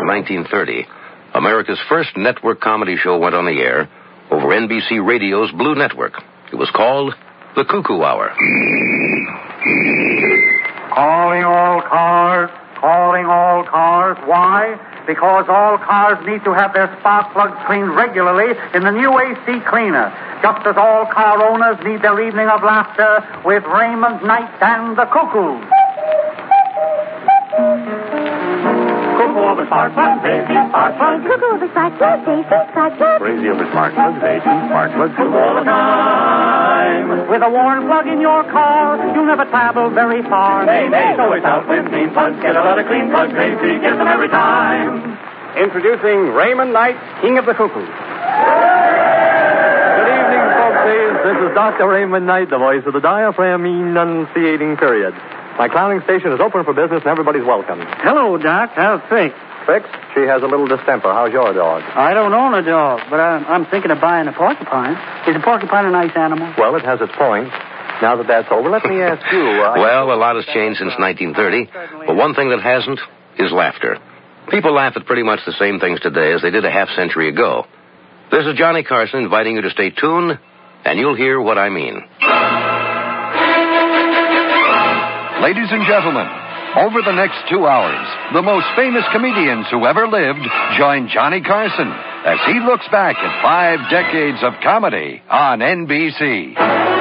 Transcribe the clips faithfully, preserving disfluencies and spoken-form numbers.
nineteen thirty, America's first network comedy show went on the air over N B C Radio's Blue Network. It was called The Cuckoo Hour. Calling all cars, calling all cars. Why? Because all cars need to have their spark plugs cleaned regularly in the new A C cleaner. Just as all car owners need their evening of laughter with Raymond Knight and the Cuckoo. Cuckoo over spark plugs, A C spark plugs. Cuckoo over spark plugs, A C spark plugs. Crazy over spark plugs, A C spark plugs. All the time. With a worn plug in your car, you'll never travel very far. Nay, nay, so it's out with clean plugs. Get a lot of clean plugs, A C gets them every time. Introducing Raymond Knight, King of the Cuckoos. Good evening, folksies. This is Doctor Raymond Knight, the voice of the diaphragm enunciating period. My clowning station is open for business and everybody's welcome. Hello, Doc. How's Fix? Fix, she has a little distemper. How's your dog? I don't own a dog, but I'm, I'm thinking of buying a porcupine. Is a porcupine a nice animal? Well, it has its points. Now that that's over, let me ask you... Uh, well, a lot has changed since nineteen thirty, but one thing that hasn't is laughter. People laugh at pretty much the same things today as they did a half century ago. This is Johnny Carson inviting you to stay tuned, and you'll hear what I mean. Ladies and gentlemen, over the next two hours, the most famous comedians who ever lived join Johnny Carson as he looks back at five decades of comedy on N B C.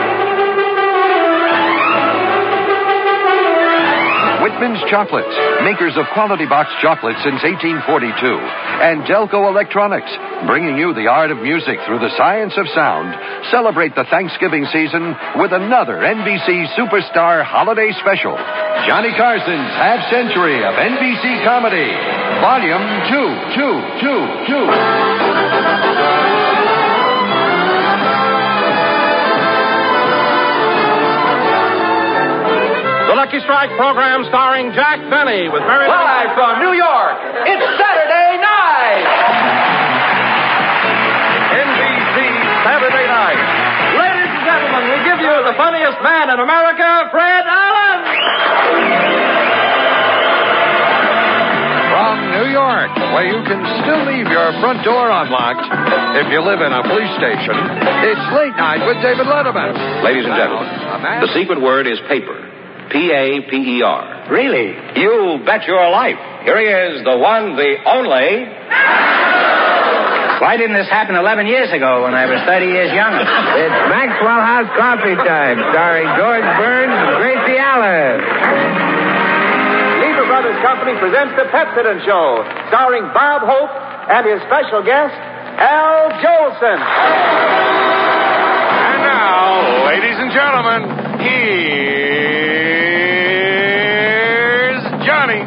Whitman's Chocolates, makers of quality box chocolates since eighteen forty-two, and Delco Electronics, bringing you the art of music through the science of sound, celebrate the Thanksgiving season with another N B C Superstar Holiday Special. Johnny Carson's Half Century of N B C Comedy, Volume two, two, two, two. The Lucky Strike program starring Jack Benny with Mary... Live from New York, it's Saturday night! N B C Saturday Night. Ladies and gentlemen, we give you the funniest man in America, Fred Allen! From New York, where you can still leave your front door unlocked if you live in a police station, it's Late Night with David Letterman. Ladies and gentlemen, the secret word is paper. P A P E R. Really? You bet your life. Here he is, the one, the only... Why didn't this happen eleven years ago when I was thirty years younger? It's Maxwell House Coffee Time, starring George Burns and Gracie Allen. Lever Brothers Company presents the Pepsodent Show, starring Bob Hope and his special guest, Al Jolson. And now, ladies and gentlemen, here's Johnny.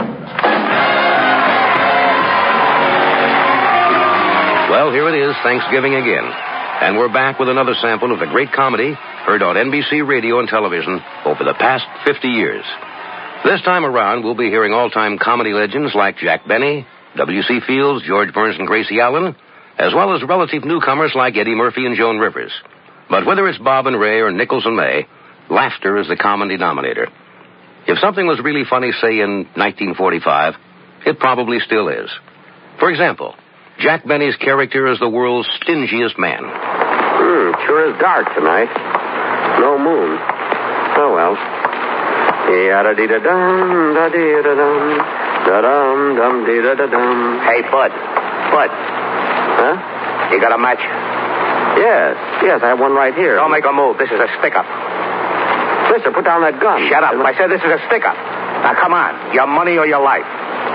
Well, here it is, Thanksgiving again. And we're back with another sample of the great comedy heard on N B C radio and television over the past fifty years. This time around, we'll be hearing all-time comedy legends like Jack Benny, W C Fields, George Burns, and Gracie Allen, as well as relative newcomers like Eddie Murphy and Joan Rivers. But whether it's Bob and Ray or Nichols and May, laughter is the common denominator. If something was really funny, say, in nineteen forty-five, it probably still is. For example, Jack Benny's character is the world's stingiest man. Hmm, sure is dark tonight. No moon. Oh, well. Yada-dee-da-dum, da-dee-da-dum, da-dum, dum-dee-da-da-dum. Hey, Bud. Bud. Huh? You got a match? Yes, yes, I have one right here. Don't make a move. This is a stick-up. Mister, put down that gun. Shut up. I said this is a stick-up. Now, come on. Your money or your life?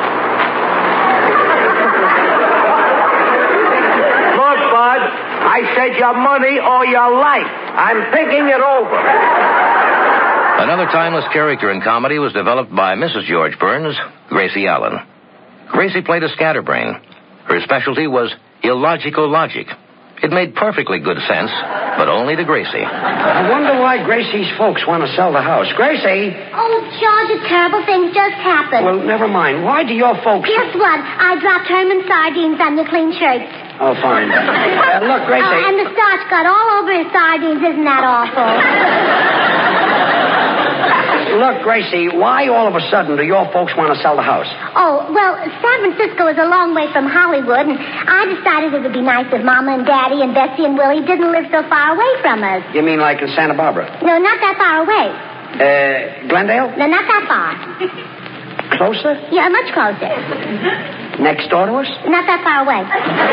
Look, Bud, I said your money or your life. I'm thinking it over. Another timeless character in comedy was developed by Missus George Burns, Gracie Allen. Gracie played a scatterbrain. Her specialty was illogical logic. It made perfectly good sense, but only to Gracie. I wonder why Gracie's folks want to sell the house. Gracie! Oh, George, a terrible thing just happened. Well, never mind. Why do your folks... Guess what? I dropped Herman sardines on your clean shirts. Oh, fine. Uh, look, Gracie... Oh, and the starch got all over his sardines. Isn't that awful? Look, Gracie, why all of a sudden do your folks want to sell the house? Oh, well, San Francisco is a long way from Hollywood, and I decided it would be nice if Mama and Daddy and Bessie and Willie didn't live so far away from us. You mean like in Santa Barbara? No, not that far away. Uh, Glendale? No, not that far. Closer? Yeah, much closer. Next door to us? Not that far away.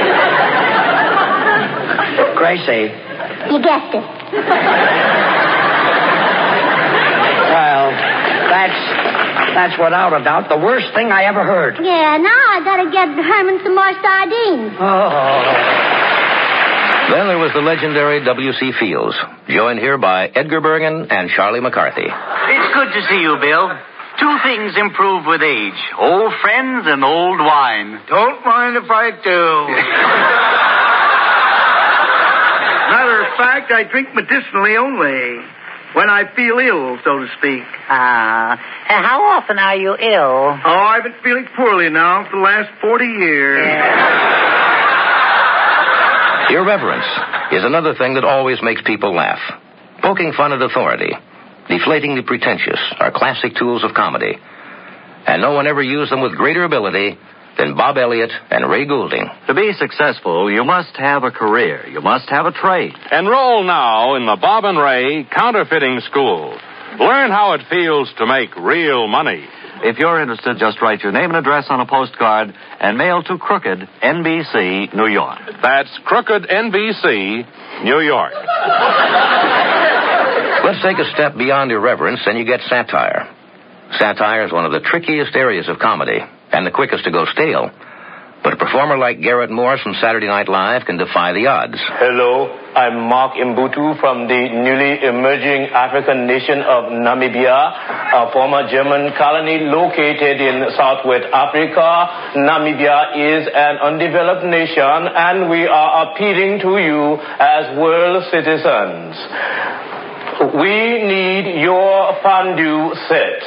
Gracie. You guessed it. Well, that's that's without a doubt the worst thing I ever heard. Yeah, now I gotta get Herman some more sardines. Oh. Then there was the legendary W C. Fields, joined here by Edgar Bergen and Charlie McCarthy. It's good to see you, Bill. Two things improve with age. Old friends and old wine. Don't mind if I do. Matter of fact, I drink medicinally only. When I feel ill, so to speak. Ah. Uh, and how often are you ill? Oh, I've been feeling poorly now for the last forty years. Irreverence is another thing that always makes people laugh. Poking fun at authority, deflating the pretentious are classic tools of comedy. And no one ever used them with greater ability than Bob Elliott and Ray Goulding. To be successful, you must have a career. You must have a trade. Enroll now in the Bob and Ray Counterfeiting School. Learn how it feels to make real money. If you're interested, just write your name and address on a postcard and mail to Crooked, N B C, New York. That's Crooked, N B C, New York. Let's take a step beyond irreverence, and you get satire. Satire is one of the trickiest areas of comedy, and the quickest to go stale. But a performer like Garrett Morris from Saturday Night Live can defy the odds. Hello, I'm Mark Mbutu from the newly emerging African nation of Namibia, a former German colony located in southwest Africa. Namibia is an undeveloped nation, and we are appealing to you as world citizens. We need your fondue sets.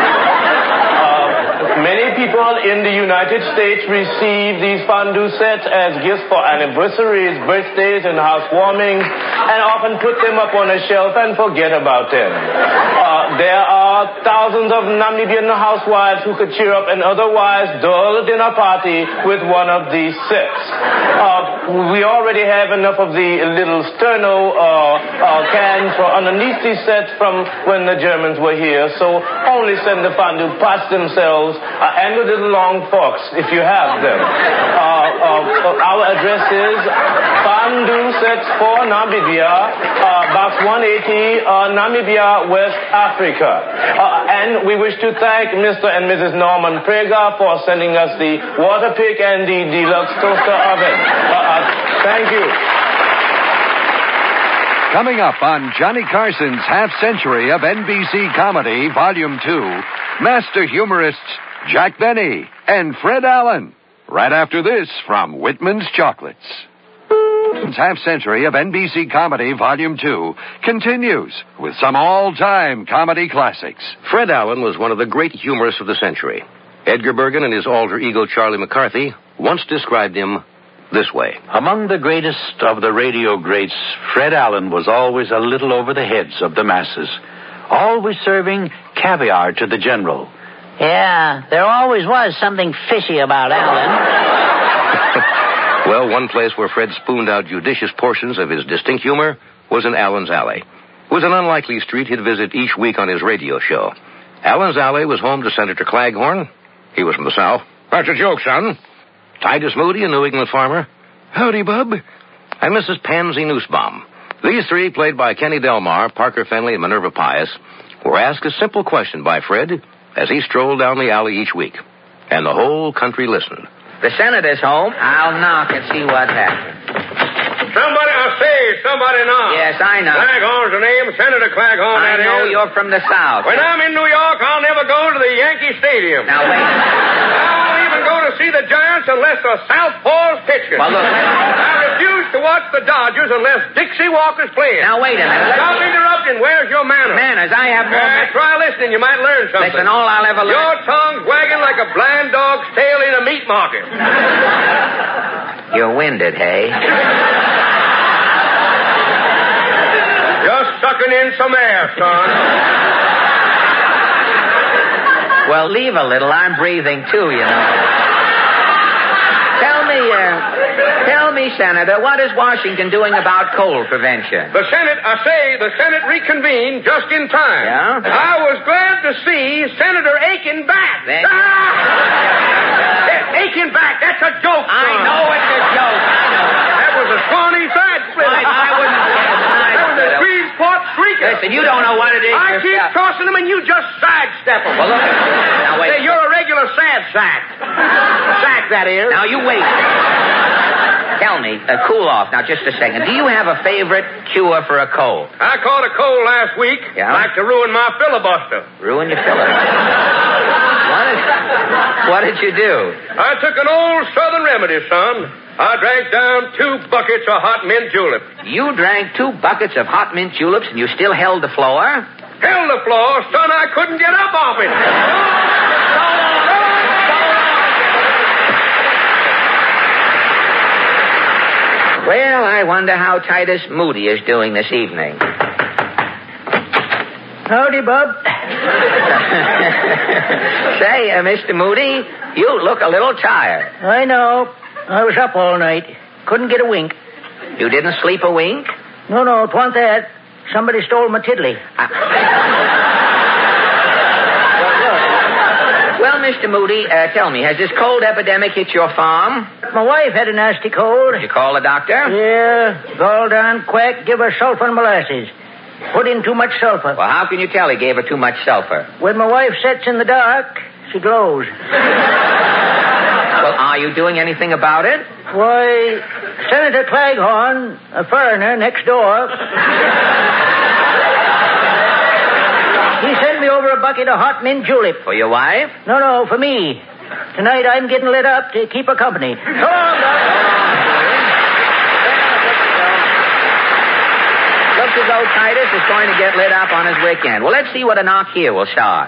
Uh, many people in the United States receive these fondue sets as gifts for anniversaries, birthdays, and housewarmings, and often put them up on a shelf and forget about them. Uh, there are thousands of Namibian housewives who could cheer up an otherwise dull dinner party with one of these sets. Uh, we already have enough of the little sterno uh, uh, cans for underneath these sets from when the Germans were here, so only send the fondue pots themselves uh, and the little long forks if you have them. Uh, uh, our address is Fondue Sets for Namibia, uh, Box one eighty, uh, Namibia, West Africa. Uh, and we wish to thank Mister and Missus Norman Prager for sending us the water pick and the deluxe toaster oven. Uh, uh, thank you. Coming up on Johnny Carson's Half Century of N B C Comedy, Volume two, master humorists Jack Benny and Fred Allen. Right after this from Whitman's Chocolates. Half Century of N B C Comedy, Volume two, continues with some all-time comedy classics. Fred Allen was one of the great humorists of the century. Edgar Bergen and his alter ego Charlie McCarthy once described him this way. Among the greatest of the radio greats, Fred Allen was always a little over the heads of the masses, always serving caviar to the general. Yeah, there always was something fishy about Allen. Well, one place where Fred spooned out judicious portions of his distinct humor was in Allen's Alley. It was an unlikely street he'd visit each week on his radio show. Allen's Alley was home to Senator Claghorn. He was from the South. That's a joke, son. Titus Moody, a New England farmer. Howdy, bub. And Missus Pansy Nussbaum. These three, played by Kenny Delmar, Parker Fenley, and Minerva Pius, were asked a simple question by Fred as he strolled down the alley each week. And the whole country listened. The Senator's home. I'll knock and see what happens. Somebody, I say, somebody knock. Yes, I know. Claghorn's the name, Senator Claghorn, I that know is. You're from the South. When I'm in New York, I'll never go to the Yankee Stadium. Now, wait. I won't even go to see the Giants unless the Southpaw's pitching. Well, look. I refuse to watch the Dodgers unless Dixie Walker's playing. Now, wait a minute. Stop interrupting. Where's your manners? Manners, I have more... Uh, try listening. You might learn something. Listen, all I'll ever learn... Your tongue's wagging like a blind dog's tail in a meat market. You're winded, hey? Just sucking in some air, son. Well, leave a little. I'm breathing, too, you know. Tell me, uh, tell me, Senator, what is Washington doing about cold prevention? The Senate, I say, the Senate reconvened just in time. Yeah? I was glad to see Senator Aiken back. Then... Ah! Aiken back, that's a joke, I son. know it's a joke. I know. That was a scrawny side split. I, I wouldn't say a side That was a split. Shreveport streaker. Listen, you don't know what it is. I keep yourself. crossing them and you just sidestep them. Well, look. Now, wait. Say, you're a regular sad sack. Sack, that is. Now, you wait. Tell me, uh, cool off now just a second. Do you have a favorite cure for a cold? I caught a cold last week. Yeah? Like to ruin my filibuster. Ruin your filibuster? What, is, what did you do? I took an old Southern remedy, son. I drank down two buckets of hot mint julep. You drank two buckets of hot mint juleps and you still held the floor? Held the floor, son. I couldn't get up off it. Well, I wonder how Titus Moody is doing this evening. Howdy, Bob. Say, uh, Mister Moody, you look a little tired. I know. I was up all night. Couldn't get a wink. You didn't sleep a wink? No, no, 'twa'n't that. Somebody stole my tiddly. Uh... Well, Mister Moody, uh, tell me, has this cold epidemic hit your farm? My wife had a nasty cold. Did you call the doctor? Yeah. Gall down, quack, give her sulfur and molasses. Put in too much sulfur. Well, how can you tell he gave her too much sulfur? When my wife sits in the dark, she glows. Well, are you doing anything about it? Why, Senator Claghorn, a foreigner next door... He sent me over a bucket of hot mint julep. For your wife? No, no, for me. Tonight I'm getting lit up to keep her company. So long, Looks as though Titus is going to get lit up on his weekend. Well, let's see what a knock here will start.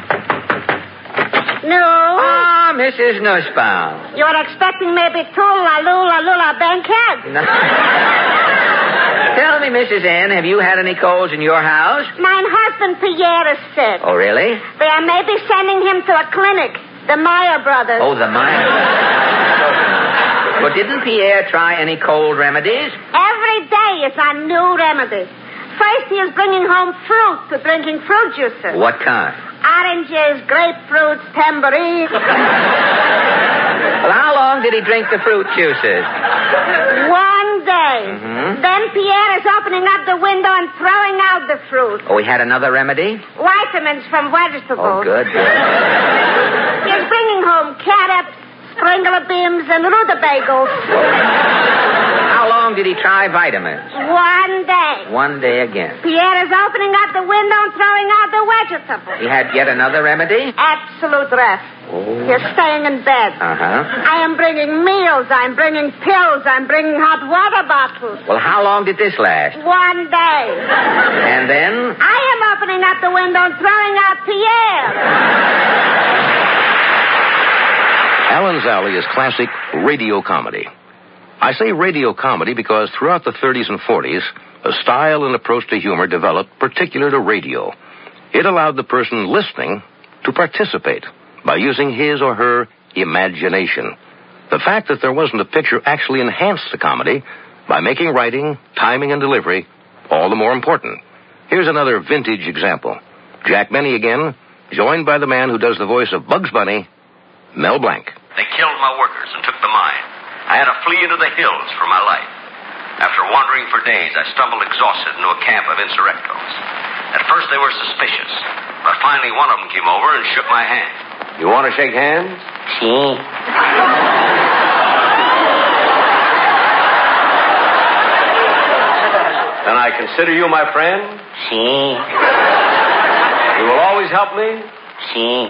No. Ah, Missus Nussbaum. You're expecting maybe two la-lula lula bankheads. No. Tell me, Missus N, have you had any colds in your house? My husband Pierre is sick. Oh, really? They are maybe sending him to a clinic. The Meyer brothers. Oh, the Meyer brothers. But didn't Pierre try any cold remedies? Every day is a new remedy. First he is bringing home fruit to drinking fruit juices. What kind? Oranges, grapefruits, tambourines. Well, how long did he drink the fruit juices? One day. Mm-hmm. Then Pierre is opening up the window and throwing out the fruit. Oh, he had another remedy? Vitamins from vegetables. Oh, good, good. He's bringing home carrots, Springler beans, and rutabagas. How long did he try vitamins? One day. One day again. Pierre is opening up the window and throwing out the vegetables. He had yet another remedy? Absolute rest. Oh. He's staying in bed. Uh-huh. I am bringing meals. I'm bringing pills. I'm bringing hot water bottles. Well, how long did this last? One day. And then? I am opening up the window and throwing out Pierre. Alan's Alley is classic radio comedy. I say radio comedy because throughout the thirties and forties, a style and approach to humor developed particular to radio. It allowed the person listening to participate by using his or her imagination. The fact that there wasn't a picture actually enhanced the comedy by making writing, timing, and delivery all the more important. Here's another vintage example. Jack Benny again, joined by the man who does the voice of Bugs Bunny, Mel Blanc. They killed my workers and took the mine. I had to flee into the hills for my life. After wandering for days, I stumbled exhausted into a camp of insurrectos. At first, they were suspicious, but finally one of them came over and shook my hand. You want to shake hands? See? Then I consider you my friend? See? You will always help me? See?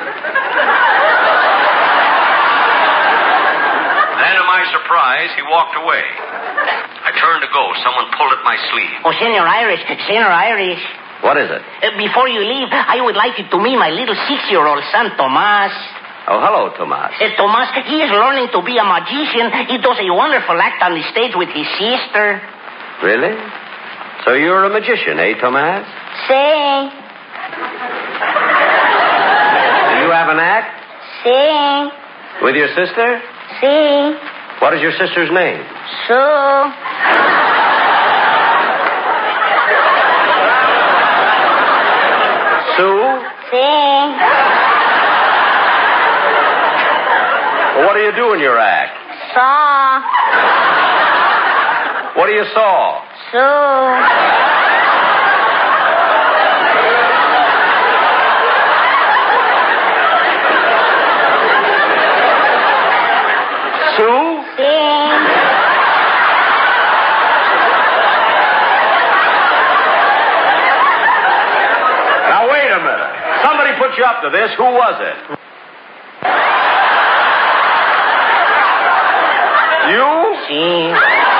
Then, to my surprise, he walked away. I turned to go. Someone pulled at my sleeve. Oh, Senor Irish, Senor Irish. What is it? Uh, before you leave, I would like you to meet my little six-year-old son, Tomas. Oh, hello, Tomas. Uh, Tomas, he is learning to be a magician. He does a wonderful act on the stage with his sister. Really? So you're a magician, eh, Tomas? Say. Sí. With your sister? Sí. What is your sister's name? Sue. Sue? Sí. Well, what do you do in your act? Saw. What do you saw? Sue. Sue? Now, wait a minute. Somebody put you up to this. Who was it? You? Sí.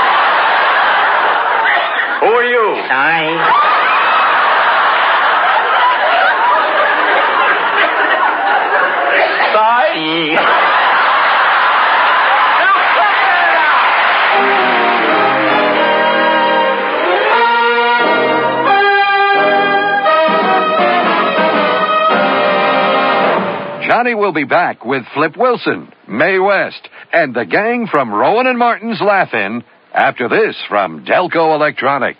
Who are you? Sorry. Side? Sí. Johnny will be back with Flip Wilson, Mae West, and the gang from Rowan and Martin's Laugh-In after this from Delco Electronics.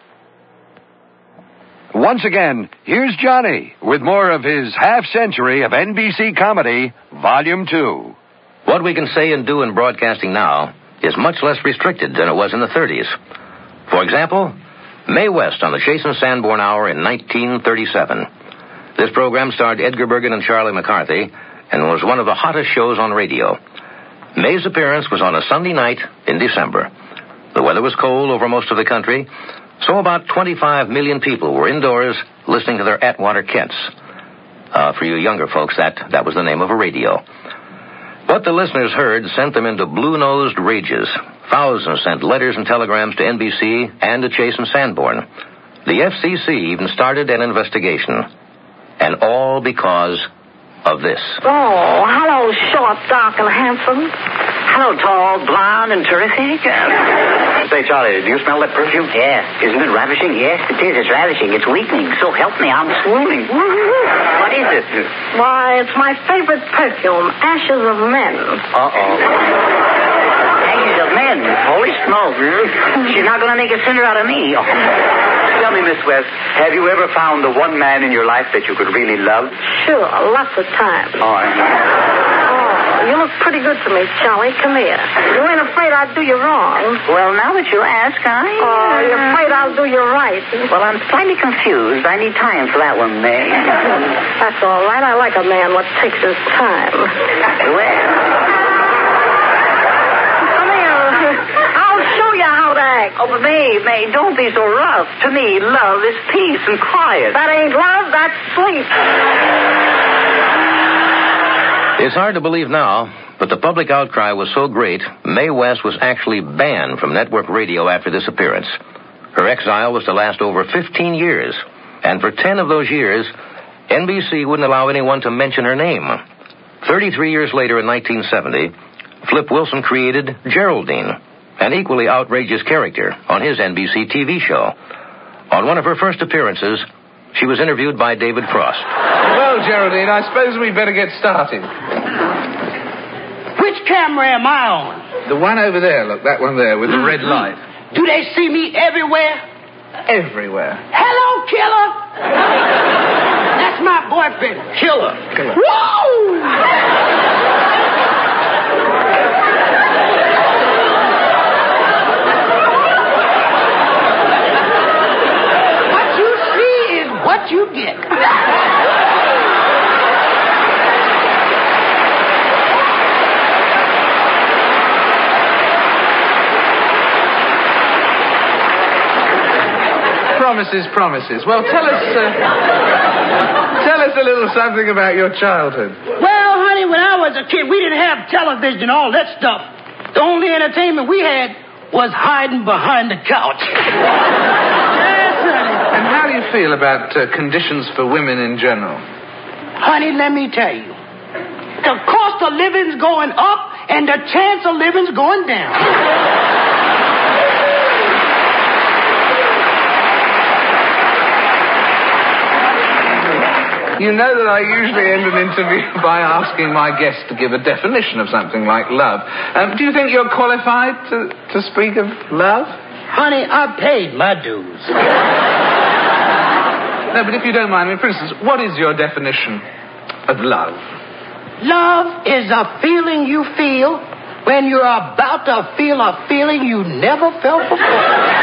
Once again, here's Johnny with more of his half-century of N B C comedy, Volume two. What we can say and do in broadcasting now is much less restricted than it was in the thirties. For example, Mae West on the Chase and Sanborn Hour in nineteen thirty-seven. This program starred Edgar Bergen and Charlie McCarthy and was one of the hottest shows on radio. Mae's appearance was on a Sunday night in December. The weather was cold over most of the country, so about twenty-five million people were indoors listening to their Atwater Kents. Uh, for you younger folks, that, that was the name of a radio. What the listeners heard sent them into blue-nosed rages. Thousands sent letters and telegrams to N B C and to Chase and Sanborn. The F C C even started an investigation. And all because of this. Oh, hello, short, dark, and handsome. Hello, tall, blonde, and terrific. Say, Charlie, do you smell that perfume? Yes. Isn't it ravishing? Yes, it is. It's ravishing. It's weakening. So help me, I'm swooning. What is it? Why, it's my favorite perfume, Ashes of Men. Uh-oh. Ashes of Men? Holy smoke. She's not going to make a sinner out of me. Tell me, Miss West, have you ever found the one man in your life that you could really love? Sure, lots of times. Oh, I know. Oh, you look pretty good to me, Charlie. Come here. You ain't afraid I'd do you wrong? Well, now that you ask, I... Oh, you're afraid I'll do you right? Well, I'm slightly confused. I need time for that one, May. That's all right. I like a man what takes his time. Well... Oh, but May, May, don't be so rough. To me, love is peace and quiet. That ain't love, that's sleep. It's hard to believe now, but the public outcry was so great, Mae West was actually banned from network radio after this appearance. Her exile was to last over fifteen years, and for ten of those years, N B C wouldn't allow anyone to mention her name. Thirty-three years later, in nineteen seventy, Flip Wilson created Geraldine, an equally outrageous character, on his N B C T V show. On one of her first appearances, she was interviewed by David Frost. Well, Geraldine, I suppose we'd better get started. Which camera am I on? The one over there, look, that one there with the red light. Do they see me everywhere? Everywhere. Hello, Killer! That's my boyfriend, Killer. Killer. Whoa! What you get? Promises, promises. Well, tell us, uh, tell us a little something about your childhood. Well, honey, when I was a kid, we didn't have television, all that stuff. The only entertainment we had was hiding behind the couch. And how do you feel about uh, conditions for women in general? Honey, let me tell you. The cost of living's going up and the chance of living's going down. You know that I usually end an interview by asking my guest to give a definition of something like love. Um, do you think you're qualified to, to speak of love? Honey, I paid my dues. No, but if you don't mind, I mean, for instance, what is your definition of love? Love is a feeling you feel when you're about to feel a feeling you never felt before.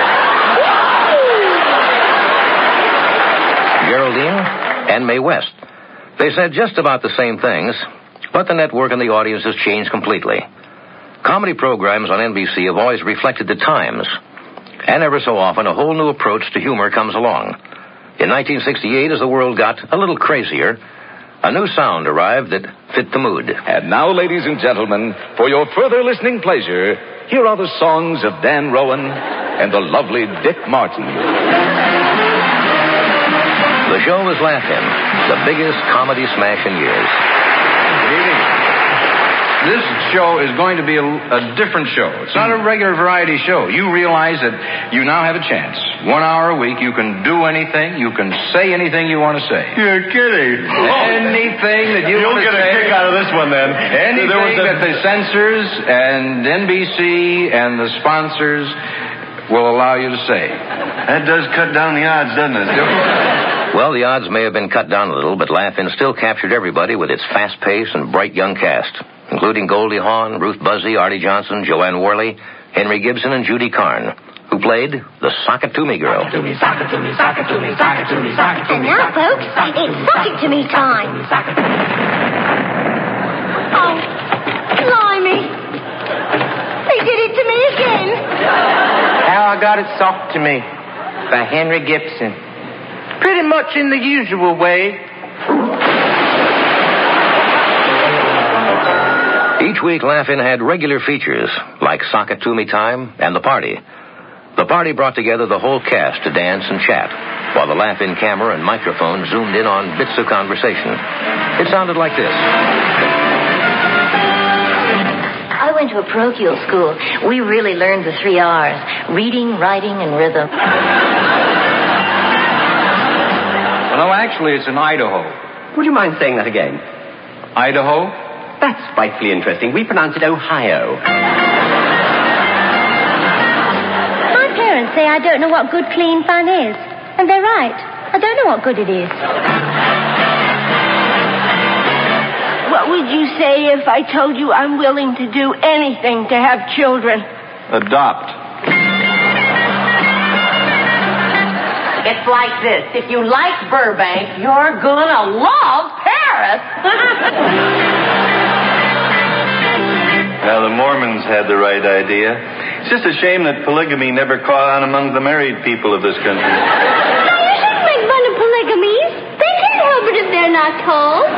Geraldine and Mae West. They said just about the same things, but the network and the audience has changed completely. Comedy programs on N B C have always reflected the times, and ever so often a whole new approach to humor comes along. In nineteen sixty-eight, as the world got a little crazier, a new sound arrived that fit the mood. And now, ladies and gentlemen, for your further listening pleasure, here are the songs of Dan Rowan and the lovely Dick Martin. The show was Laugh-In, the biggest comedy smash in years. Good evening. This show is going to be a, a different show. It's not a regular variety show. You realize that you now have a chance. One hour a week, you can do anything. You can say anything you want to say. You're kidding. Anything that you You'll want to say. You'll get a kick out of this one, then. Anything a... that the censors and N B C and the sponsors will allow you to say. That does cut down the odds, doesn't it? Well, the odds may have been cut down a little, but Laugh-In still captured everybody with its fast pace and bright young cast, including Goldie Hawn, Ruth Buzzy, Artie Johnson, Joanne Worley, Henry Gibson, and Judy Carn, who played the Sock It To Me girl. And now, folks, it's Sock It To Me time. Oh, blimey. They did it to me again. How I Got It Socked To Me by Henry Gibson. Pretty much in the usual way. Each week, Laugh-In had regular features, like Sock It To Me Time and The Party. The Party brought together the whole cast to dance and chat, while the Laugh-In camera and microphone zoomed in on bits of conversation. It sounded like this. I went to a parochial school. We really learned the three R's, reading, writing, and rhythm. No, actually, it's in Idaho. Would you mind saying that again? Idaho? That's frightfully interesting. We pronounce it Ohio. My parents say I don't know what good, clean fun is. And they're right. I don't know what good it is. What would you say if I told you I'm willing to do anything to have children? Adopt. It's like this. If you like Burbank, you're gonna love Paris. Now, the Mormons had the right idea. It's just a shame that polygamy never caught on among the married people of this country. Now, you shouldn't make fun of polygamies. They can't help it if they're not told.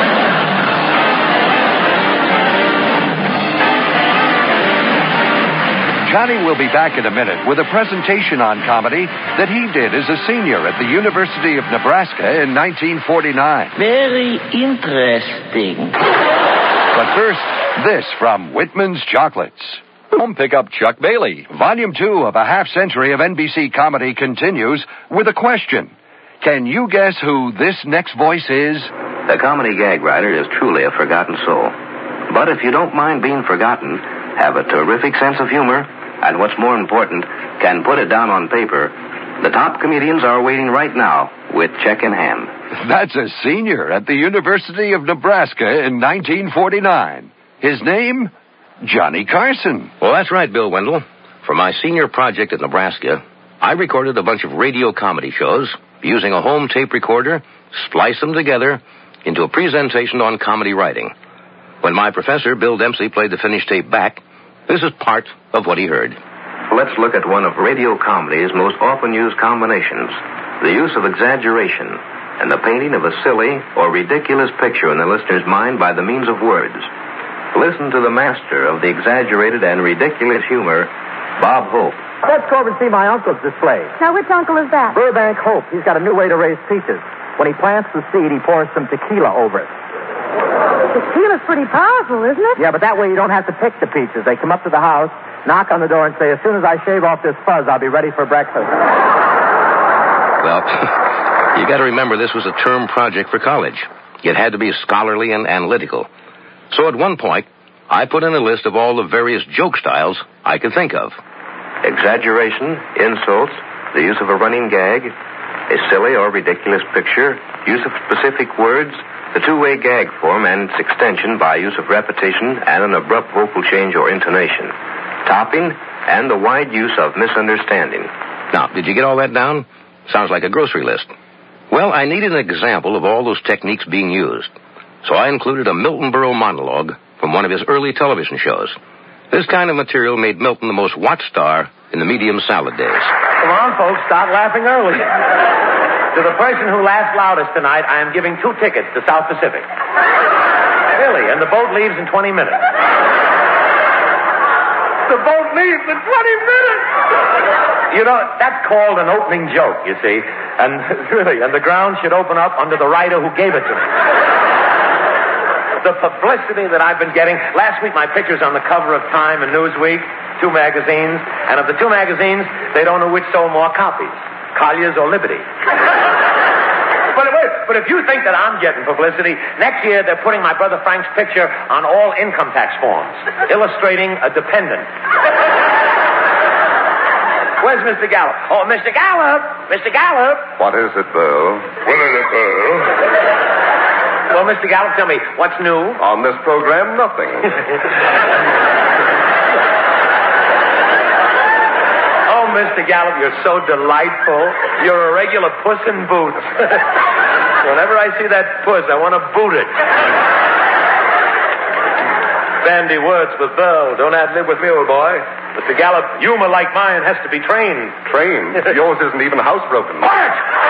Johnny will be back in a minute with a presentation on comedy that he did as a senior at the University of Nebraska in nineteen forty-nine. Very interesting. But first, this from Whitman's Chocolates. Home pickup Chuck Bailey. Volume two of a half century of N B C comedy continues with a question. Can you guess who this next voice is? The comedy gag writer is truly a forgotten soul. But if you don't mind being forgotten, have a terrific sense of humor, and what's more important, can put it down on paper, the top comedians are waiting right now with check in hand. That's a senior at the University of Nebraska in nineteen forty-nine. His name? Johnny Carson. Well, that's right, Bill Wendell. For my senior project at Nebraska, I recorded a bunch of radio comedy shows using a home tape recorder, spliced them together into a presentation on comedy writing. When my professor, Bill Dempsey, played the finished tape back, this is part of what he heard. Let's look at one of radio comedy's most often used combinations, the use of exaggeration and the painting of a silly or ridiculous picture in the listener's mind by the means of words. Listen to the master of the exaggerated and ridiculous humor, Bob Hope. Let's go over and see my uncle's display. Now, which uncle is that? Burbank Hope. He's got a new way to raise peaches. When he plants the seed, he pours some tequila over it. Tequila's pretty powerful, isn't it? Yeah, but that way you don't have to pick the peaches. They come up to the house, knock on the door, and say, as soon as I shave off this fuzz, I'll be ready for breakfast. Well, You got to remember this was a term project for college. It had to be scholarly and analytical. So at one point, I put in a list of all the various joke styles I could think of. Exaggeration, insults, the use of a running gag, a silly or ridiculous picture, use of specific words, the two-way gag form and its extension by use of repetition and an abrupt vocal change or intonation, topping, and the wide use of misunderstanding. Now, did you get all that down? Sounds like a grocery list. Well, I needed an example of all those techniques being used. So I included a Milton Berle monologue from one of his early television shows. This kind of material made Milton the most watched star in the medium salad days. Come on, folks, start laughing early. To the person who laughs loudest tonight, I am giving two tickets to South Pacific. Really, and the boat leaves in twenty minutes. The boat leaves in twenty minutes! You know, that's called an opening joke, you see. And really, and the ground should open up under the writer who gave it to me. The publicity that I've been getting. Last week, my picture's on the cover of Time and Newsweek, two magazines. And of the two magazines, they don't know which sold more copies, Collier's or Liberty. But, wait, but if you think that I'm getting publicity, next year they're putting my brother Frank's picture on all income tax forms, illustrating a dependent. Where's Mister Gallup? Oh, Mister Gallup! Mister Gallup! What is it, Bill? What is it, Bill? Well, Mister Gallup, tell me, what's new? On this program, nothing. Oh, Mister Gallup, you're so delightful. You're a regular puss in boots. Whenever I see that puss, I want to boot it. Bandy words with Bill. Don't ad-lib with me, old boy. Mister Gallup, humor like mine has to be trained. Trained? Yours isn't even housebroken. Quiet!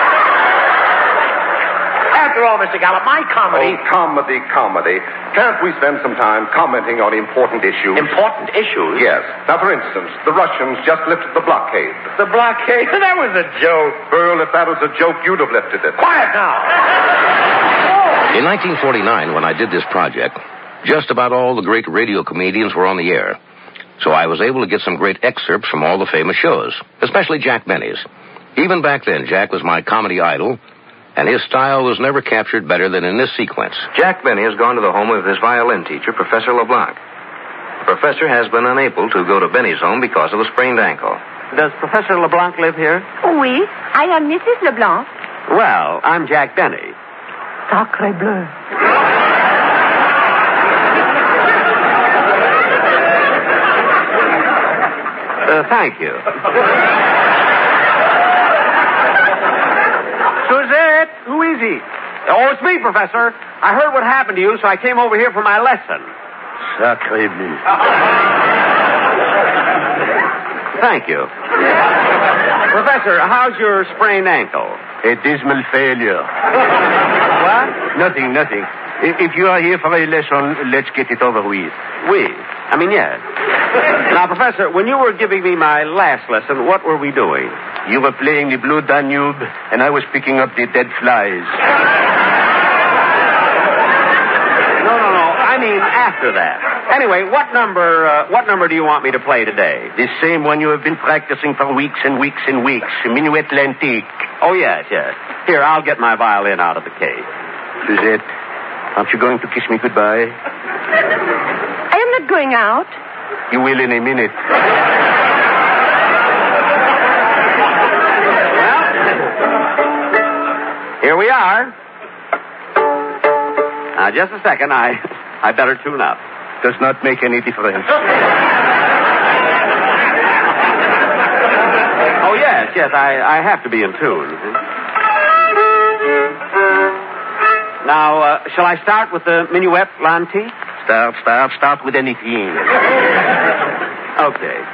After all, Mister Gallup, my comedy... Oh, comedy, comedy. Can't we spend some time commenting on important issues? Important issues? Yes. Now, for instance, the Russians just lifted the blockade. The blockade? That was a joke. Burl, if that was a joke, you'd have lifted it. Quiet now! In nineteen forty-nine, when I did this project, just about all the great radio comedians were on the air. So I was able to get some great excerpts from all the famous shows, especially Jack Benny's. Even back then, Jack was my comedy idol, and his style was never captured better than in this sequence. Jack Benny has gone to the home of his violin teacher, Professor LeBlanc. The professor has been unable to go to Benny's home because of a sprained ankle. Does Professor LeBlanc live here? Oui, I am Missus LeBlanc. Well, I'm Jack Benny. Sacre bleu. Uh, thank you. Suzette, who is he? Oh, it's me, Professor. I heard what happened to you, so I came over here for my lesson. Sacre bleu. Thank you. Professor, how's your sprained ankle? A dismal failure. What? Nothing, nothing. If you are here for a lesson, let's get it over with. We? I mean, yes. Now, Professor, when you were giving me my last lesson, what were we doing? You were playing the Blue Danube, and I was picking up the dead flies. No, no, no. I mean after that. Anyway, what number, uh, what number do you want me to play today? The same one you have been practicing for weeks and weeks and weeks. Minuet L'Antique. Oh, yes, yes. Here, I'll get my violin out of the case. Suzette, aren't you going to kiss me goodbye? I am not going out. You will in a minute. Well, here we are. Now, just a second. I, I better tune up. Does not make any difference. Oh, yes, yes. I, I have to be in tune. Now, uh, shall I start with the Minuet L'Antique? Start, start, start with anything. Okay.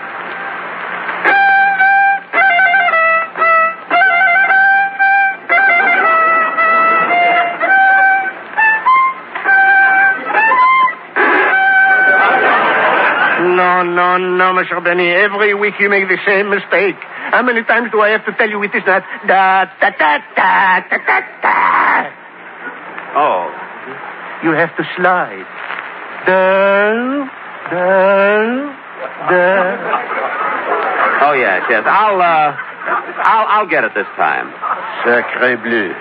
No, no, no, Monsieur Benny. Every week you make the same mistake. How many times do I have to tell you it is not da da da da da da da? Oh. You have to slide. Da, da, da. Oh, yes, yes. I'll, uh, I'll, I'll get it this time. Sacre bleu.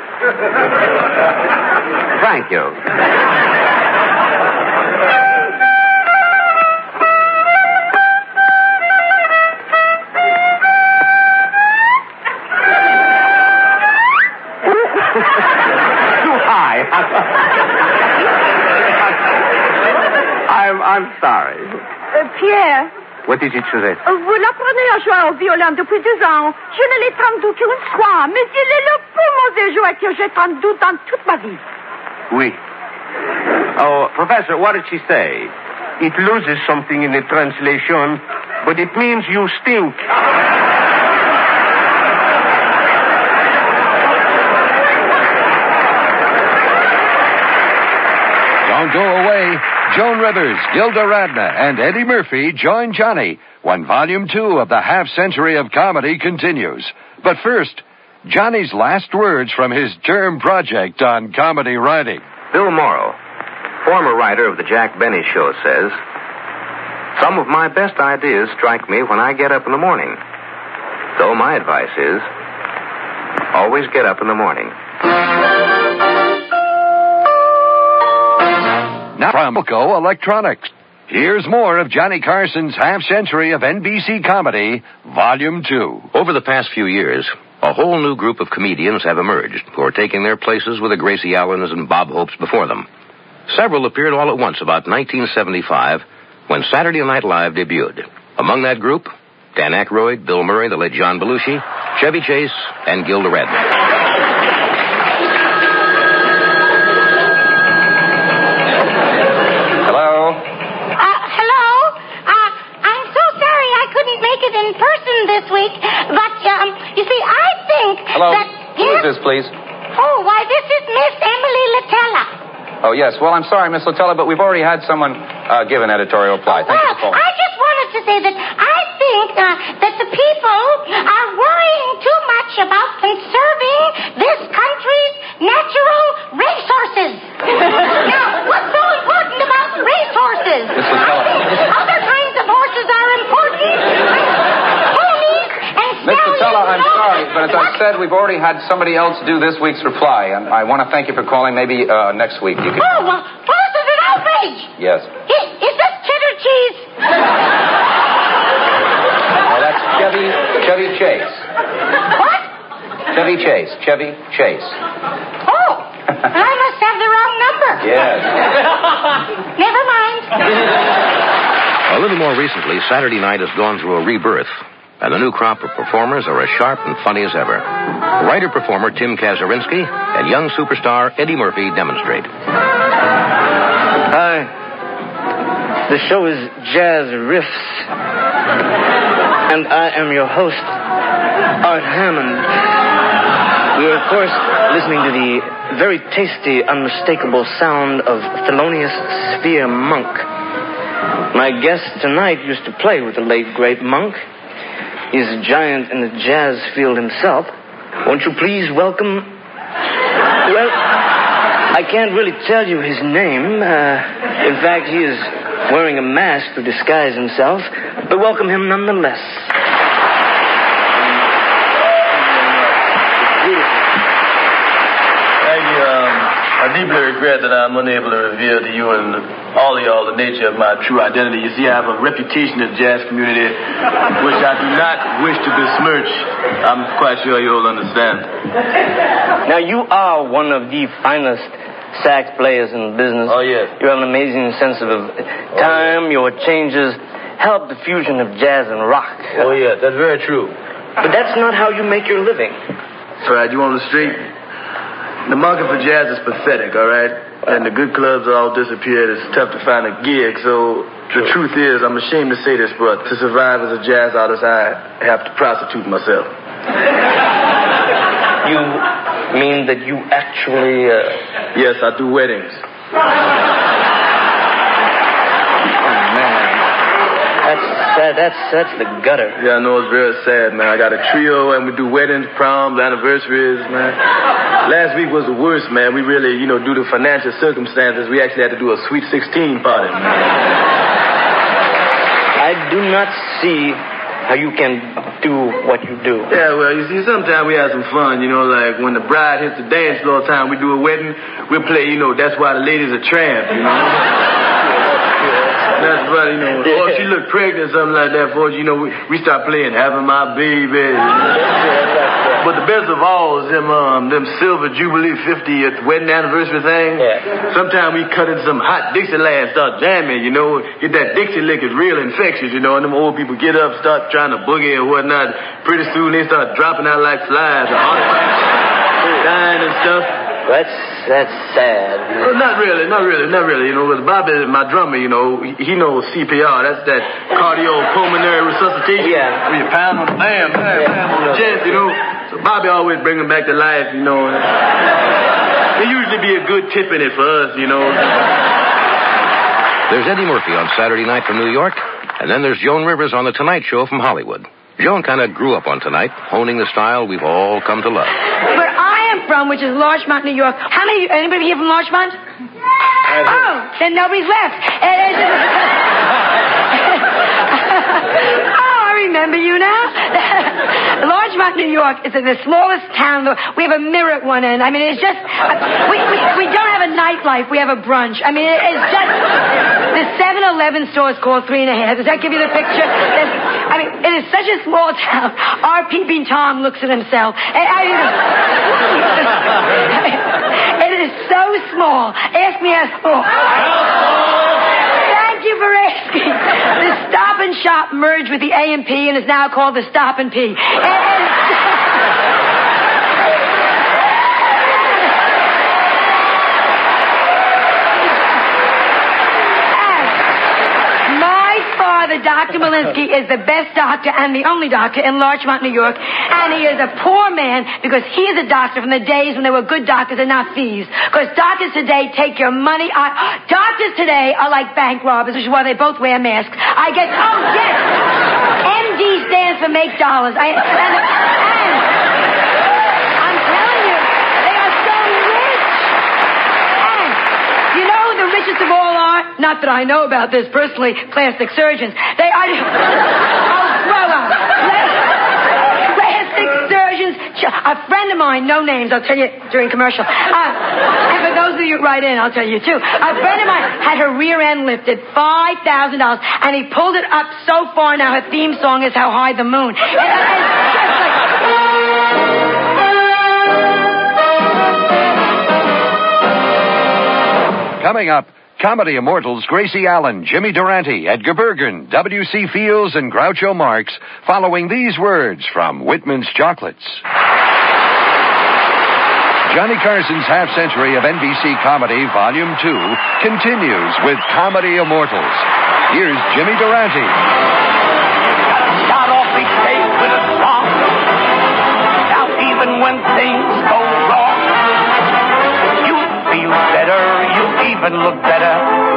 Thank you. Too high. I'm, I'm sorry. Euh, Pierre, What did you choose? euh, vous l'apprenez à jouer au violon depuis deux ans. Je ne l'ai entendu qu'une fois, mais il est le plus mauvais joueur que j'ai entendu dans toute ma vie. Oui. Oh, Professor, what did she say? It loses something in the translation, but it means you stink. Don't go away. Joan Rivers, Gilda Radner, and Eddie Murphy join Johnny when Volume two of the Half Century of Comedy continues. But first, Johnny's last words from his term project on comedy writing. Bill Morrow, former writer of the Jack Benny Show, says, "Some of my best ideas strike me when I get up in the morning. So my advice is, always get up in the morning." Now from Delco Electronics, here's more of Johnny Carson's Half Century of N B C Comedy, Volume two. Over the past few years, a whole new group of comedians have emerged who are taking their places with the Gracie Allens and Bob Hopes before them. Several appeared all at once about nineteen seventy-five when Saturday Night Live debuted. Among that group, Dan Aykroyd, Bill Murray, the late John Belushi, Chevy Chase, and Gilda Radner. In person this week, but um, you see, I think Hello. that Who is this, please? Oh, why, this is Miss Emily Latella. Oh, yes. Well, I'm sorry, Miss Latella, but we've already had someone uh, give an editorial reply. Thank well, you for calling. I just wanted to say that I think uh, that the people are worrying too much about conserving this country's natural racehorses. Now, what's so important about racehorses? Miss Latella. Other kinds of horses are important. Ponies and Miss Latella, I'm stallions. sorry, but as I said, we've already had somebody else do this week's reply, and I want to thank you for calling. Maybe uh, next week you can... Oh, well, well, this is an outrage. Yes. Is, is this cheddar cheese? Well, that's Chevy, Chevy Chase. What? Chevy Chase. Chevy Chase. Oh, I must have the wrong number. Yes. Never mind. A little more recently, Saturday Night has gone through a rebirth, and the new crop of performers are as sharp and funny as ever. Writer-performer Tim Kazurinsky and young superstar Eddie Murphy demonstrate. Hi. The show is Jazz Riffs, and I am your host, Art Hammond. We are, of course, listening to the very tasty, unmistakable sound of Thelonious Sphere Monk. My guest tonight used to play with the late, great Monk. He's a giant in the jazz field himself. Won't you please welcome... Well, I can't really tell you his name. Uh, in fact, he is wearing a mask to disguise himself. But welcome him nonetheless. Thank you. Um, I deeply regret that I'm unable to reveal to you and all of y'all the nature of my true identity. You see, I have a reputation in the jazz community which I do not wish to besmirch. I'm quite sure you'll understand. Now, you are one of the finest sax players in the business. Oh, yes. You have an amazing sense of time. Your changes help the fusion of jazz and rock. Oh, yes, that's very true. But that's not how you make your living. That's right. You on the street? The market for jazz is pathetic, all right? And the good clubs all disappeared. It's tough to find a gig. So the truth is, I'm ashamed to say this, but to survive as a jazz artist, I have to prostitute myself. You mean that you actually... Uh... Yes, I do weddings. Oh, man. That's sad. That's, that's the gutter. Yeah, I know, it's real sad, man. I got a trio, and we do weddings, proms, anniversaries, man. Last week was the worst, man. We really, you know, due to financial circumstances, we actually had to do a Sweet sixteen party, man. I do not see how you can do what you do. Yeah, well, you see, sometimes we have some fun, you know, like when the bride hits the dance floor time, we do a wedding, we'll play, you know, That's Why the Ladies Are Tramp, you know. That's right, you know. Or if she look pregnant or something like that for us, you know, we, we start playing Having My Baby. But the best of all is them um, them Silver Jubilee fiftieth wedding anniversary thing. Yeah. Sometimes we cut in some hot Dixieland, start jamming, you know. Get that Dixie lick is real infectious, you know. And them old people get up, start trying to boogie and whatnot. Pretty soon they start dropping out like flies. Dying and stuff. That's that's sad. Well, not really, not really, not really. You know, because Bobby, my drummer, you know, he, he knows C P R. That's that cardiopulmonary resuscitation. Yeah. Where you pound on the bam, bam, yeah. bam on the chest, you know. So Bobby always bring him back to life, you know. There usually be a good tip in it for us, you know. There's Eddie Murphy on Saturday night from New York, and then there's Joan Rivers on The Tonight Show from Hollywood. Joan kind of grew up on Tonight, honing the style we've all come to love. Where I am from, which is Larchmont, New York. How many? Anybody here from Larchmont? Oh, then nobody's left. Oh, I remember you now. Larchmont, New York is the smallest town. We have a mirror at one end. I mean, it's just... We, we, we don't have a nightlife. We have a brunch. I mean, it's just... The seven eleven store is called Three and a Half. Does that give you the picture? There's, I mean, it is such a small town. R P B Tom looks at himself. And I mean, it is so small. Ask me how small. Thank you for asking. The Stop and Shop merged with the A and P and is now called the Stop and P. And, and Doctor Malinsky is the best doctor and the only doctor in Larchmont, New York. And he is a poor man because he is a doctor from the days when there were good doctors and not thieves. Because doctors today take your money. I, doctors today are like bank robbers, which is why they both wear masks. I guess, oh, yes. M D stands for make dollars. I, and, and I'm telling you, they are so rich. And you know who the richest of all are? Not that I know about this personally, plastic surgeons. They are... Oh, grow up. Plastic surgeons. A friend of mine, no names, I'll tell you during commercial. Uh, and for those of you who write in, I'll tell you too. A friend of mine had her rear end lifted, five thousand dollars, and he pulled it up so far now her theme song is How High the Moon. And, and just like... Coming up, Comedy Immortals Gracie Allen, Jimmy Durante, Edgar Bergen, W C Fields, and Groucho Marx, following these words from Whitman's Chocolates. Johnny Carson's half-century of N B C Comedy, Volume two, continues with Comedy Immortals. Here's Jimmy Durante. Start off each day with a song. Now even when things go wrong, you feel better, you even look better.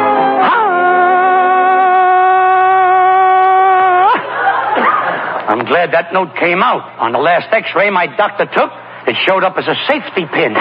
I'm glad that note came out. On the last x-ray my doctor took, it showed up as a safety pin.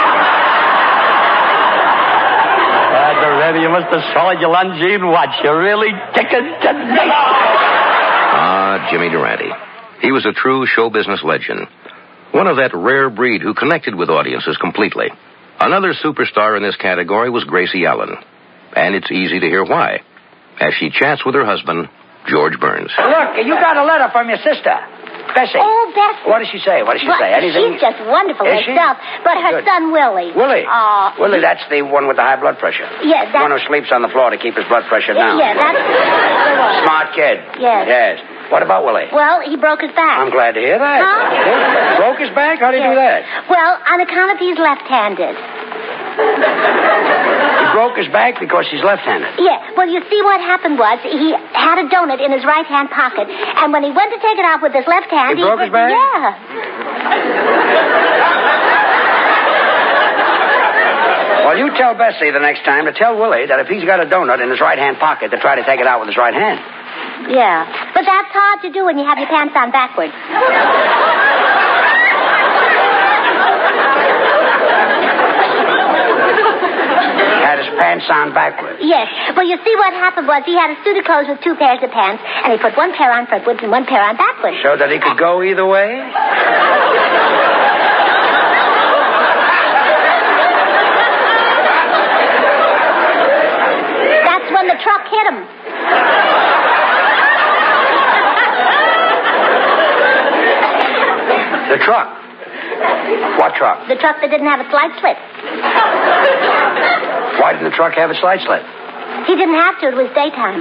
uh, Durante, you must have saw your Longines watch. You're really ticking tonight. Ah, Jimmy Durante. He was a true show business legend. One of that rare breed who connected with audiences completely. Another superstar in this category was Gracie Allen. And it's easy to hear why, as she chats with her husband, George Burns. Look, you got a letter from your sister, Bessie. Oh, Bessie. What does she say? What does she well, say? Anything? She's just wonderful Is herself. she? But her Good. son, Willie. Willie? Uh, Willie, that's the one with the high blood pressure. Yeah, that's... One who sleeps on the floor to keep his blood pressure down. Yeah, that's the one. Smart kid. Yes. Yes. What about Willie? Well, he broke his back. I'm glad to hear that. Huh? Broke his back? How did yes. he do that? Well, on account of he's left-handed. He broke his back because he's left-handed. Yeah. Well, you see what happened was he had a donut in his right-hand pocket, and when he went to take it out with his left hand, he, he broke his back? Yeah. Well, you tell Bessie the next time to tell Willie that if he's got a donut in his right-hand pocket, to try to take it out with his right hand. Yeah. But that's hard to do when you have your pants on backwards. Had his pants on backwards. Yes. Well, you see, what happened was he had a suit of clothes with two pairs of pants, and he put one pair on frontwards and one pair on backwards. So that he could go either way? That's when the truck hit him. The truck? What truck? The truck that didn't have a slide slit. Why did the truck have a slide slit? He didn't have to. It was daytime.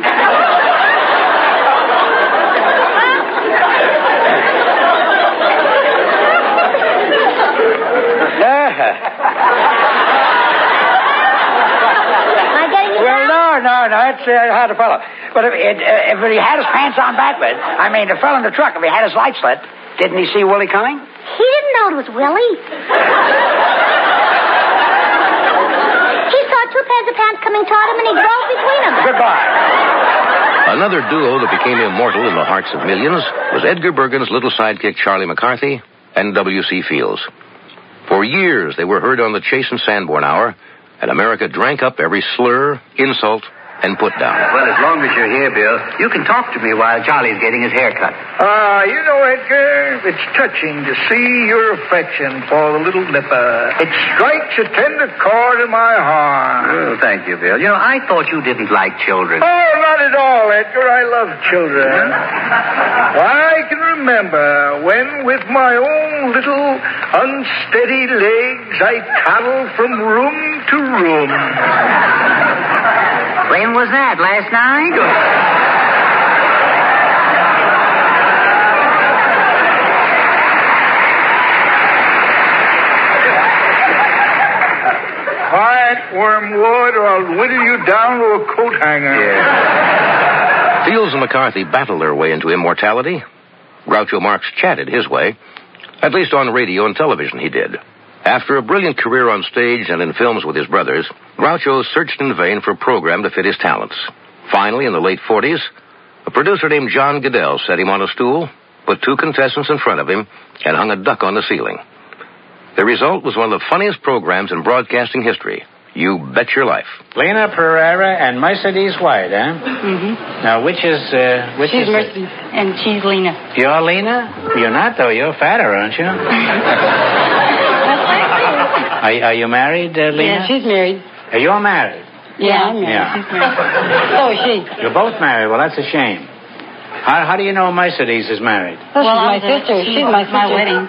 Well, no, no, no. It's uh, hard to follow. But if, it, uh, if he had his pants on backward, I mean, the fellow in the truck, if he had his light slit, didn't he see Willie coming? He didn't know it was Willie. He saw two pairs of pants coming toward him, and he drove between them. Goodbye. Another duo that became immortal in the hearts of millions was Edgar Bergen's little sidekick Charlie McCarthy and W C Fields. For years, they were heard on the Chase and Sanborn Hour, and America drank up every slur, insult, and put down. Well, as long as you're here, Bill, you can talk to me while Charlie's getting his hair cut. Ah, uh, you know, Edgar, it's touching to see your affection for the little nipper. It strikes a tender chord in my heart. Oh, thank you, Bill. You know, I thought you didn't like children. Oh, not at all, Edgar. I love children. I can remember when, with my own little unsteady legs, I toddled from room to room. When was that? Last night? Quiet, Wormwood, or I'll whittle you down to a coat hanger. Yeah. Fields and McCarthy battled their way into immortality. Groucho Marx chatted his way. At least on radio and television he did. After a brilliant career on stage and in films with his brothers, Groucho searched in vain for a program to fit his talents. Finally, in the late forties, a producer named John Goodell set him on a stool, put two contestants in front of him, and hung a duck on the ceiling. The result was one of the funniest programs in broadcasting history. You bet your life. Lena Pereira and Mercedes White, huh? Mm-hmm. Now, which is, uh, which she's is... Mercedes, and she's Lena. You're Lena? You're not, though. You're fatter, aren't you? Are, are you married, uh, Lena? Yeah, she's married. Uh, you're married? Yeah, I'm married. Yeah. She's married. So is she. You're both married. Well, that's a shame. How, how do you know Mercedes is married? Well, well she's my sister. She's, she's my, my wedding.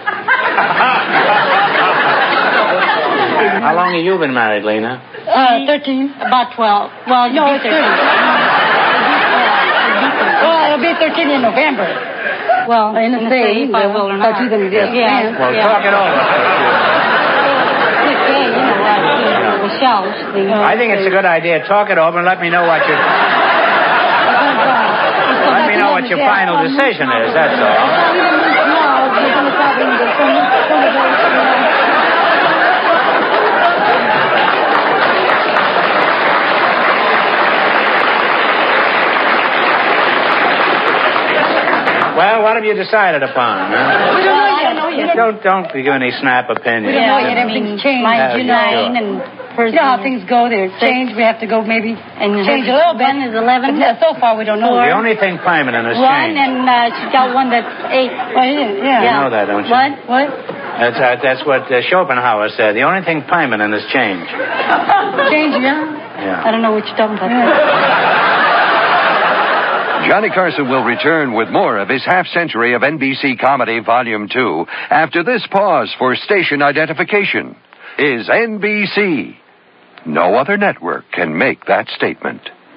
How long have you been married, Lena? Uh, thirteen. About twelve. Well, no, it's thirteen. Well, it'll be thirteen in November. Well, in the same, if I will or not. Yeah. yeah. Well, yeah. talk it over. I think it's a good idea. Talk it over and let me know what your let me know what your final decision is. That's all. Well, what have you decided upon? Huh? We don't know yet. Know yet. Don't don't give any snap opinion. We don't know yet. Everything's changed. Uh, you know, sure. and you know how things go. They're changed. We have to go maybe and change a little bit. Ben is eleven. But so far, we don't know. The only thing permanent is one, change. and uh, she's got one that's eight. Well, yeah. You know that, don't you? What? What? That's uh, that's what uh, Schopenhauer said. The only thing permanent is change. Change, yeah. Yeah. I don't know what you're talking about. Johnny Carson will return with more of his half-century of N B C Comedy Volume two after this pause for station identification. Is N B C. No other network can make that statement.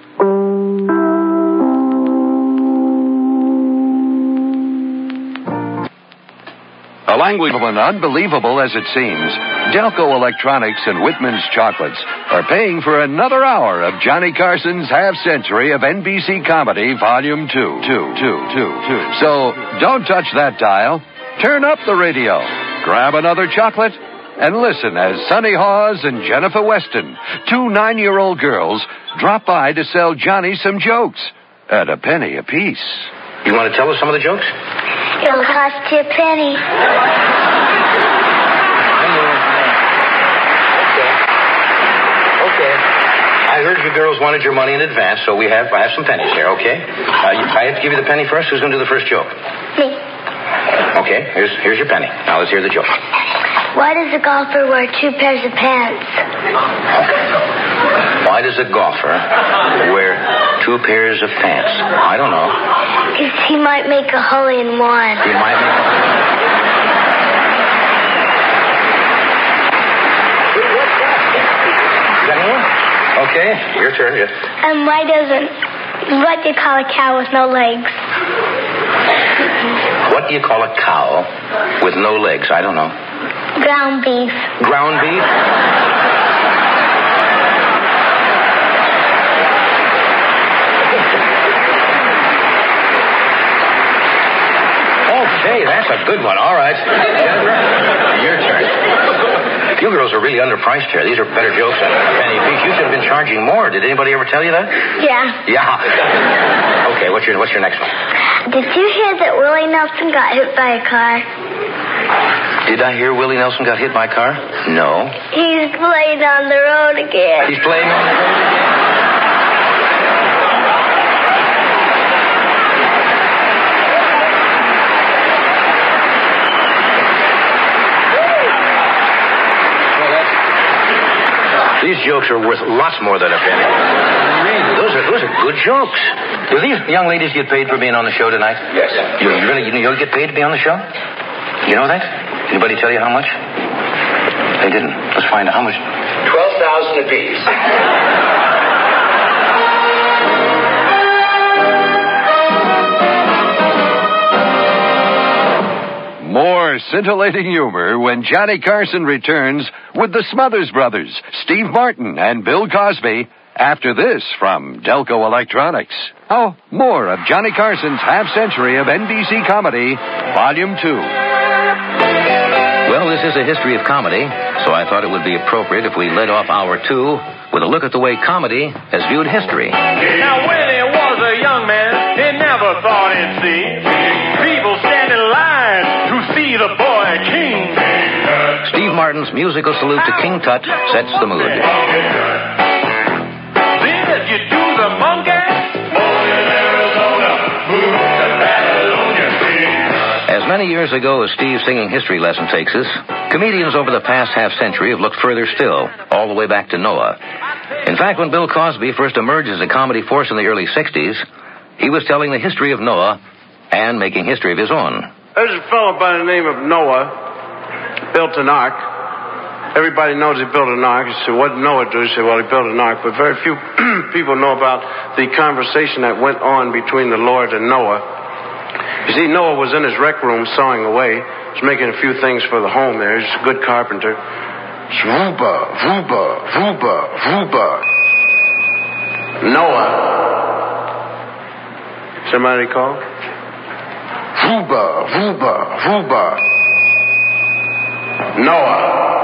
A language and unbelievable as it seems, Delco Electronics and Whitman's Chocolates are paying for another hour of Johnny Carson's half-century of N B C Comedy Volume two. Two, two, two, two. So don't touch that dial. Turn up the radio. Grab another chocolate and listen as Sonny Hawes and Jennifer Weston, two nine-year-old girls, drop by to sell Johnny some jokes at a penny apiece. You want to tell us some of the jokes? It'll cost you a penny. Okay. I heard you girls wanted your money in advance, so we have I have some pennies here, okay? Uh, you, I have to give you the penny first. Who's going to do the first joke? Me. Okay, here's here's your penny. Now let's hear the joke. Why does a golfer wear two pairs of pants? Why does a golfer wear two pairs of pants? I don't know. Because he might make a hole in one. He might make... Is that anyone? Okay, your turn. Yes. And why doesn't... What do you call a cow with no legs? What do you call a cow with no legs? I don't know. Ground beef. Ground beef? Okay, that's a good one. All right. Your turn. You girls are really underpriced here. These are better jokes than a penny piece. You should have been charging more. Did anybody ever tell you that? Yeah. Yeah. Okay, what's your what's your next one? Did you hear that Willie Nelson got hit by a car? Did I hear Willie Nelson got hit by a car? No. He's playing on the road again. He's playing on the road again? These jokes are worth lots more than a penny. Really, those are those are good jokes. Do these young ladies get paid for being on the show tonight? Yes. You really you, you get paid to be on the show? You know that? Anybody tell you how much? They didn't. Let's find out how much. Twelve thousand apiece. More scintillating humor when Johnny Carson returns with the Smothers Brothers, Steve Martin and Bill Cosby, after this from Delco Electronics. Oh, more of Johnny Carson's half-century of N B C comedy, Volume two. Well, this is a history of comedy, so I thought it would be appropriate if we led off hour two with a look at the way comedy has viewed history. Now, Willie was a young man, he never thought he'd see people stand in line to see the boy king. Steve Martin's musical salute to King Tut sets the mood. Did you do the monkey? Born in Arizona, moved to Babylonia. As many years ago as Steve's singing history lesson takes us, comedians over the past half-century have looked further still, all the way back to Noah. In fact, when Bill Cosby first emerged as a comedy force in the early sixties, he was telling the history of Noah and making history of his own. There's a fellow by the name of Noah, built an ark. Everybody knows he built an ark. You say, what did Noah do? You say, well, he built an ark. But very few people know about the conversation that went on between the Lord and Noah. You see, Noah was in his rec room sawing away. He was making a few things for the home there. He's a good carpenter. Vuba, vuba, vuba, vuba. Noah. Somebody call? Vuba, vuba, vuba. Noah.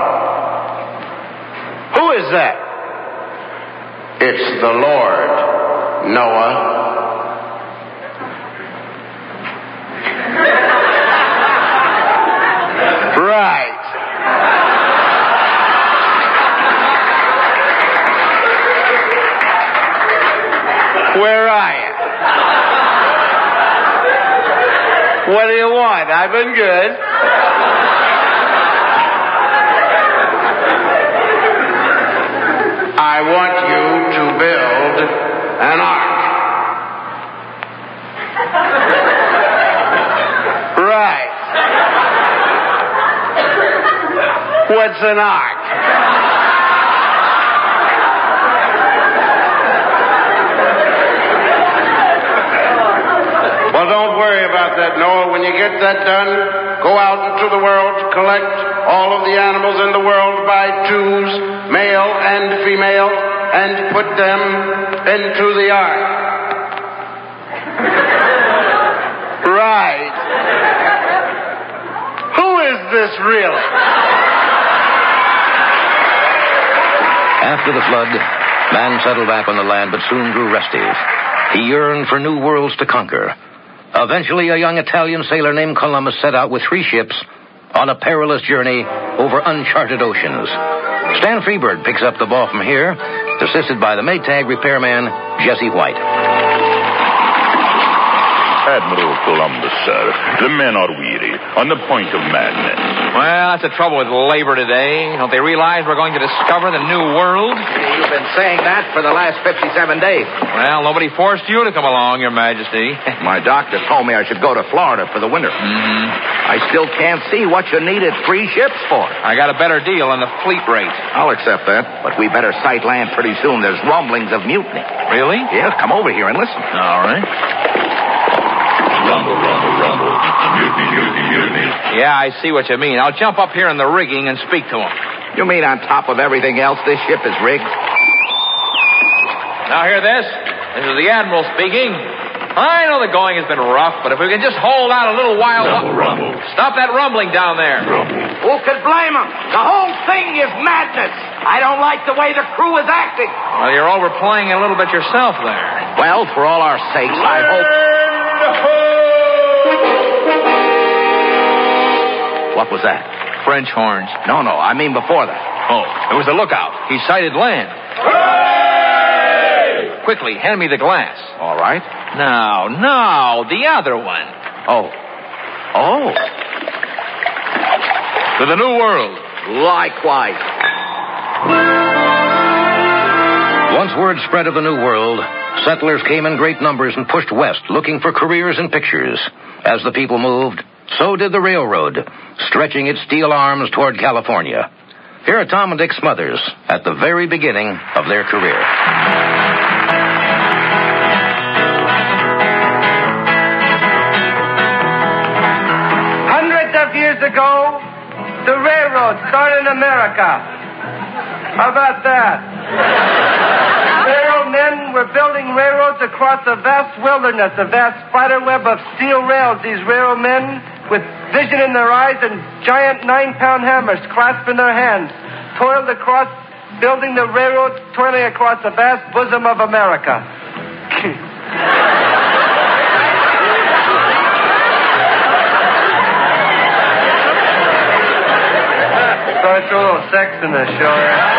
Who is that? It's the Lord, Noah. Right. Where are you? What do you want? I've been good. I want you to build an ark. Right. What's an ark? Well, don't worry about that, Noah. When you get that done, go out into the world, collect all of the animals in the world by twos, male and female, and put them into the ark. Right. Who is this really? After the flood, man settled back on the land but soon grew restive. He yearned for new worlds to conquer. Eventually, a young Italian sailor named Columbus set out with three ships on a perilous journey over uncharted oceans. Stan Freebird picks up the ball from here, assisted by the Maytag repairman, Jesse White. Admiral Columbus, sir. The men are weary, on the point of madness. Well, that's the trouble with labor today. Don't they realize we're going to discover the new world? You've been saying that for the last fifty-seven days. Well, nobody forced you to come along, Your Majesty. My doctor told me I should go to Florida for the winter. Mm-hmm. I still can't see what you needed three ships for. I got a better deal on the fleet rate. I'll accept that, but we better sight land pretty soon. There's rumblings of mutiny. Really? Yes, come over here and listen. All right. Rumble, rumble, rumble. Mutiny, mutiny, mutiny. Yeah, I see what you mean. I'll jump up here in the rigging and speak to him. You mean on top of everything else, this ship is rigged? Now hear this. This is the Admiral speaking. I know the going has been rough, but if we can just hold out a little while... Rumble, rumble. Stop that rumbling down there. Rumble. Who could blame him? The whole thing is madness. I don't like the way the crew is acting. Well, you're overplaying a little bit yourself there. Well, for all our sakes, I hope... What was that? French horns. No, no, I mean before that. Oh, it was the lookout. He sighted land. Hooray! Quickly, hand me the glass. All right. No, no, the other one. Oh. Oh. To the New World. Likewise. Once word spread of the New World, settlers came in great numbers and pushed west, looking for careers and pictures. As the people moved, so did the railroad, stretching its steel arms toward California. Here are Tom and Dick Smothers at the very beginning of their career. Hundreds of years ago, the railroad started in America. How about that? Railroad men were building railroads across a vast wilderness, a vast spiderweb of steel rails. These railroad men, with vision in their eyes and giant nine-pound hammers clasped in their hands, toiled across, building the railroad, toiling across the vast bosom of America. Sorry, throw a little sex in this show.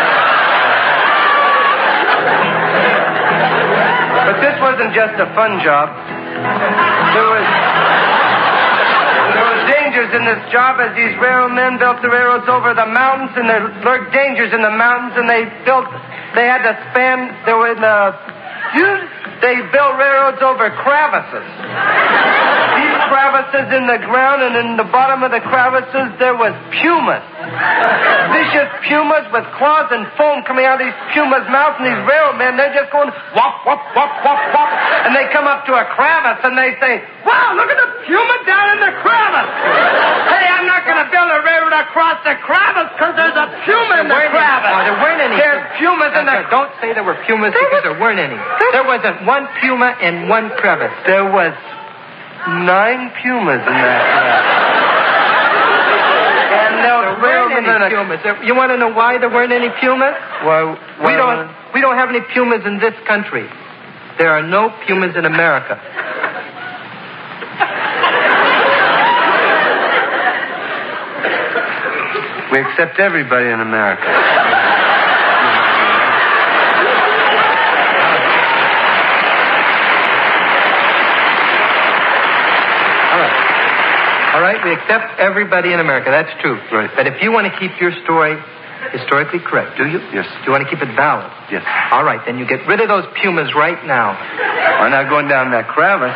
But this wasn't just a fun job. There was there was dangers in this job as these railroad men built the railroads over the mountains, and there lurked dangers in the mountains, and they built they had to span there were the they built railroads over crevices. These crevices in the ground, and in the bottom of the crevices there was pumas. Vicious pumas with claws and foam coming out of these pumas' mouths, and these railroad men, they're just going whop, whop, whop, whop, whop. And they come up to a crevice and they say, wow, look at the puma down in the crevice. Hey, I'm not going to build a railroad across the crevice because there's a puma in the crevice. No, there weren't any. There's pumas in the crevice. Don't say there were pumas because there weren't any. There wasn't one puma in one crevice. There was nine pumas in that crevice. And there weren't any pumas. You want to know why there weren't any pumas? Well, we don't. We don't have any pumas in this country. There are no pumas in America. We accept everybody in America. All right, we accept everybody in America. That's true. Right. But if you want to keep your story historically correct, do you? Yes. Do you want to keep it valid? Yes. All right, then you get rid of those pumas right now. I'm not going down that crevice.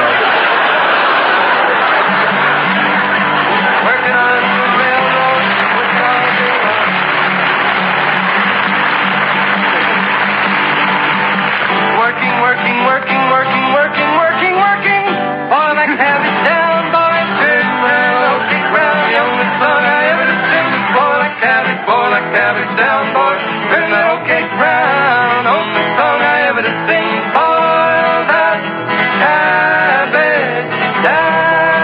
Working on the railroad. Working, working, working, working, working, working, working. All of that cabbage down, boy, turn round, kick round. The only song I ever sing is boy like cabbage, boy like cabbage down, boy, turn that old cake round. Only song I ever sing, boil that cabbage down,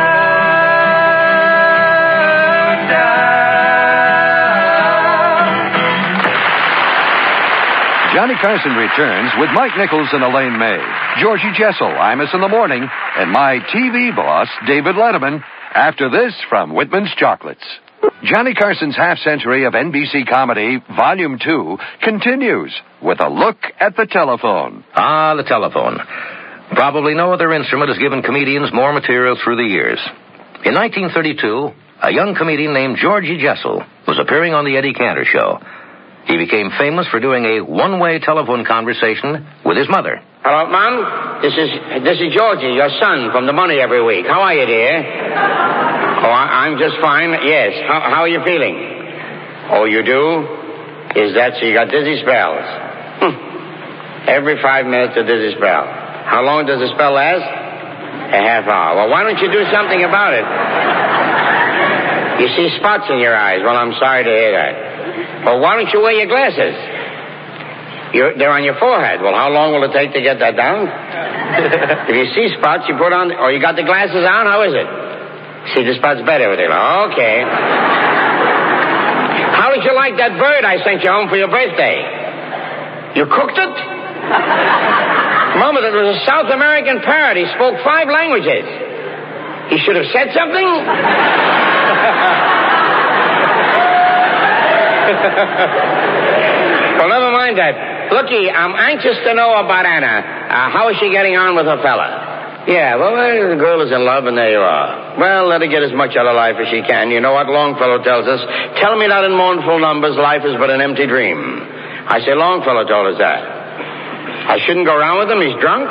down. Johnny Carson returns with Mike Nichols and Elaine May, Georgie Jessel, Imus in the Morning, and my T V boss, David Letterman, after this from Whitman's Chocolates. Johnny Carson's half-century of N B C comedy, Volume two, continues with a look at the telephone. Ah, the telephone. Probably no other instrument has given comedians more material through the years. In nineteen thirty-two, a young comedian named Georgie Jessel was appearing on the Eddie Cantor Show. He became famous for doing a one-way telephone conversation with his mother. Hello, Mom. This is this is Georgie, your son, from the Money Every Week. How are you, dear? Oh, I, I'm just fine. Yes. How, how are you feeling? Oh, you do? Is that so? You got dizzy spells? Hm. Every five minutes a dizzy spell. How long does the spell last? A half hour. Well, why don't you do something about it? You see spots in your eyes. Well, I'm sorry to hear that. Well, why don't you wear your glasses? You're, they're on your forehead. Well, how long will it take to get that down? If you see spots, you put on... Or you got the glasses on? How is it? See the spots better with it. Okay. How did you like that bird I sent you home for your birthday? You cooked it? Mama, that was a South American parrot. He spoke five languages. He should have said something. Well, never mind that. Looky, I'm anxious to know about Anna. Uh, how is she getting on with her fella? Yeah, well, the girl is in love, and there you are. Well, let her get as much out of life as she can. You know what Longfellow tells us? Tell me not in mournful numbers, life is but an empty dream. I say Longfellow told us that. I shouldn't go around with him? He's drunk?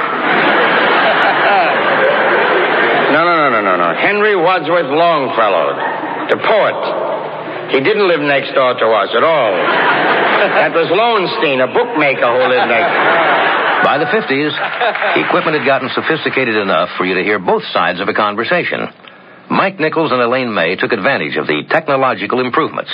No, no, no, no, no, no. Henry Wadsworth Longfellow, the poet. He didn't live next door to us at all. That was Lowenstein, a bookmaker who lived next door. By the fifties, equipment had gotten sophisticated enough for you to hear both sides of a conversation. Mike Nichols and Elaine May took advantage of the technological improvements.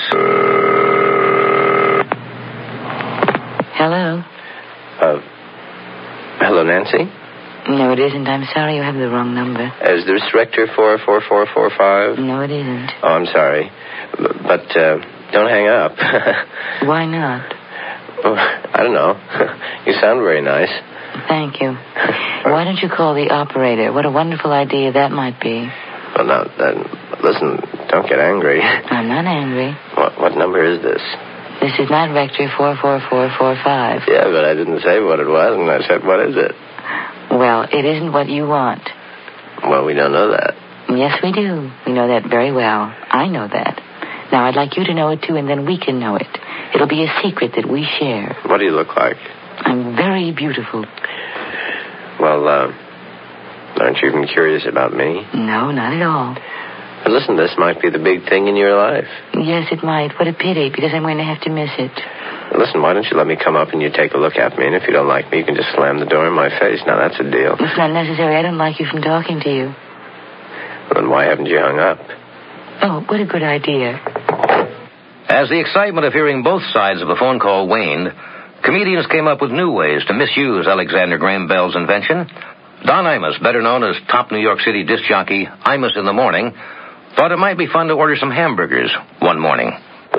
Hello? Uh, hello, Nancy? No, it isn't. I'm sorry, you have the wrong number. Is this Rector four four four four five? No, it isn't. Oh, I'm sorry. But uh, don't hang up. Why not? Oh, I don't know. You sound very nice. Thank you. Why don't you call the operator? What a wonderful idea that might be. Well, now, then, listen, don't get angry. I'm not angry. What, what number is this? This is not Rector four four four four five. Yeah, but I didn't say what it was, and I said, what is it? Well, it isn't what you want. Well, we don't know that. Yes, we do. We know that very well. I know that. Now, I'd like you to know it, too, and then we can know it. It'll be a secret that we share. What do you look like? I'm very beautiful. Well, uh, aren't you even curious about me? No, not at all. But listen, this might be the big thing in your life. Yes, it might. What a pity, because I'm going to have to miss it. Listen, why don't you let me come up and you take a look at me, and if you don't like me, you can just slam the door in my face. Now, that's a deal. It's not necessary. I don't like you from talking to you. Well, then why haven't you hung up? Oh, what a good idea. As the excitement of hearing both sides of the phone call waned, comedians came up with new ways to misuse Alexander Graham Bell's invention. Don Imus, better known as top New York City disc jockey Imus in the Morning, thought it might be fun to order some hamburgers one morning.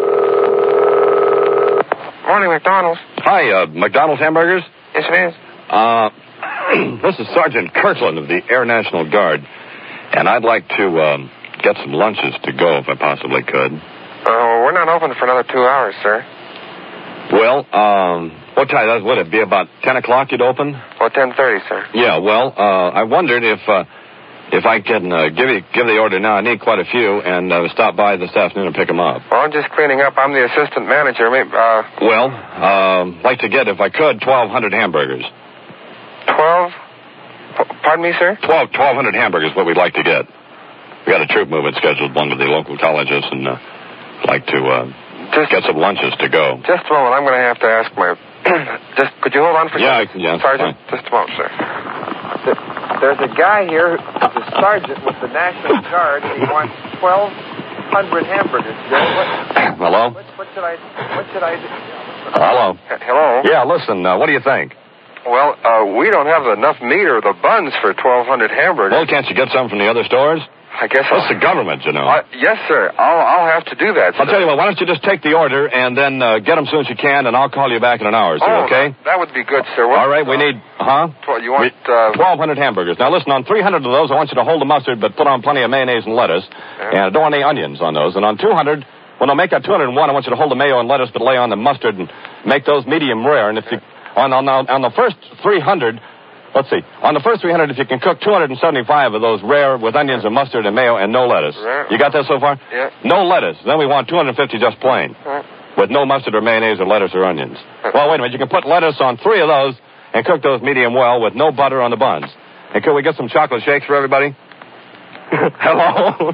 Morning, McDonald's. Hi, uh, McDonald's hamburgers? Yes, it is. Uh, this is Sergeant Kirkland of the Air National Guard, and I'd like to, um, get some lunches to go if I possibly could. Oh, we're not open for another two hours, sir. Well, um, what time would it be? About ten o'clock you'd open? Well, ten thirty, sir. Yeah, well, uh, I wondered if, uh, if I can, uh, give you, give the order now. I need quite a few, and, uh, stop by this afternoon and pick them up. Well, I'm just cleaning up. I'm the assistant manager. Maybe, uh... Well, um, like to get, if I could, twelve hundred hamburgers. Twelve? P- pardon me, sir? Twelve, twelve hundred hamburgers, what we'd like to get. We got a troop movement scheduled, one with the local colleges, and, uh, like to, uh, just get some lunches to go. Just a moment. I'm going to have to ask my... just, could you hold on for a yeah, second? Yeah, yeah. Sergeant, fine. Just a moment, sir. There's a guy here who's a sergeant with the National Guard, and he wants twelve hundred hamburgers. What, Hello? What, what should I... What should I do? Hello? H- Hello? Yeah, listen, uh, what do you think? Well, uh, we don't have enough meat or the buns for twelve hundred hamburgers. Well, can't you get some from the other stores? I guess That's I'll... the government, you know. Uh, yes, sir. I'll, I'll have to do that, I'll sir. tell you what, why don't you just take the order and then uh, get them as soon as you can, and I'll call you back in an hour or so, oh, okay? That would be good, sir. What, All right, we uh, need, huh? Tw- you want, we, uh... twelve hundred hamburgers. Now, listen, on three hundred of those, I want you to hold the mustard, but put on plenty of mayonnaise and lettuce. Yeah. And I don't want any onions on those. And on two hundred, well, no, make that two hundred one. I want you to hold the mayo and lettuce, but lay on the mustard and make those medium rare. And if you, on, on, on the first three hundred... Let's see. On the first three hundred, if you can cook two hundred seventy-five of those rare with onions and mustard and mayo and no lettuce. Rare. You got that so far? Yeah. No lettuce. Then we want two hundred fifty just plain. Right. With no mustard or mayonnaise or lettuce or onions. Well, wait a minute. You can put lettuce on three of those and cook those medium well with no butter on the buns. And can we get some chocolate shakes for everybody? Hello?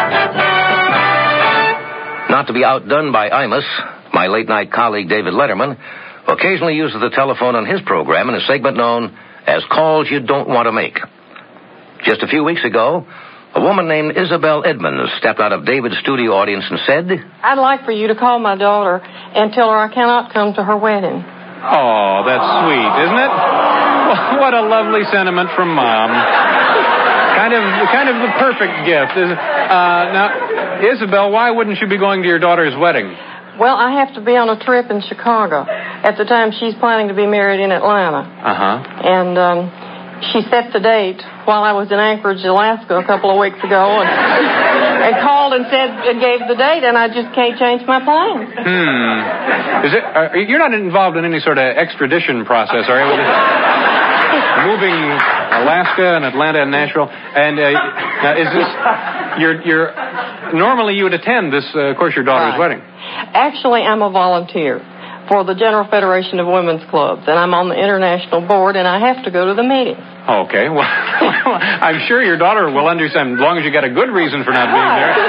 Not to be outdone by Imus, my late-night colleague David Letterman occasionally uses the telephone on his program in a segment known as Calls You Don't Want to Make. Just a few weeks ago, a woman named Isabel Edmonds stepped out of David's studio audience and said, I'd like for you to call my daughter and tell her I cannot come to her wedding. Oh, that's sweet, isn't it? What a lovely sentiment from Mom. Kind of kind of the perfect gift. Uh, now, Isabel, why wouldn't you be going to your daughter's wedding? Well, I have to be on a trip in Chicago at the time she's planning to be married in Atlanta. Uh-huh. And um, she set the date while I was in Anchorage, Alaska a couple of weeks ago and, and called and said and gave the date, and I just can't change my plans. Hmm. Is it? Are, you're not involved in any sort of extradition process, are you? Moving Alaska and Atlanta and Nashville. And uh, now is this... You're, you're, normally you would attend this, uh, of course, your daughter's right. wedding. Actually, I'm a volunteer for the General Federation of Women's Clubs, and I'm on the international board, and I have to go to the meeting. Okay. Well, I'm sure your daughter will understand, as long as you got a good reason for not being there.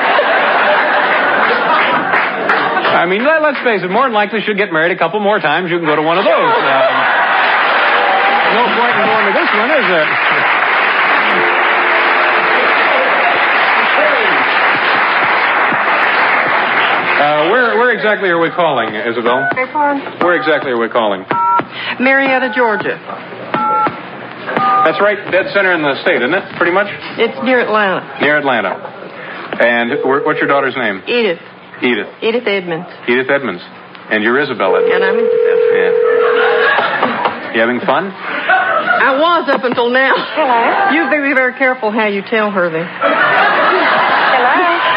I mean, let, let's face it, more than likely she'll get married a couple more times. You can go to one of those. Um, no point in going to this one, is there? Uh, where, where exactly are we calling, Isabel? Where exactly are we calling? Marietta, Georgia. That's right, dead center in the state, isn't it? Pretty much? It's near Atlanta. Near Atlanta. And what's your daughter's name? Edith. Edith. Edith Edmonds. Edith Edmonds. And you're Isabel Edmonds. And I'm Isabel. Yeah. You having fun? I was up until now. Hello. You be very careful how you tell her then. Hello.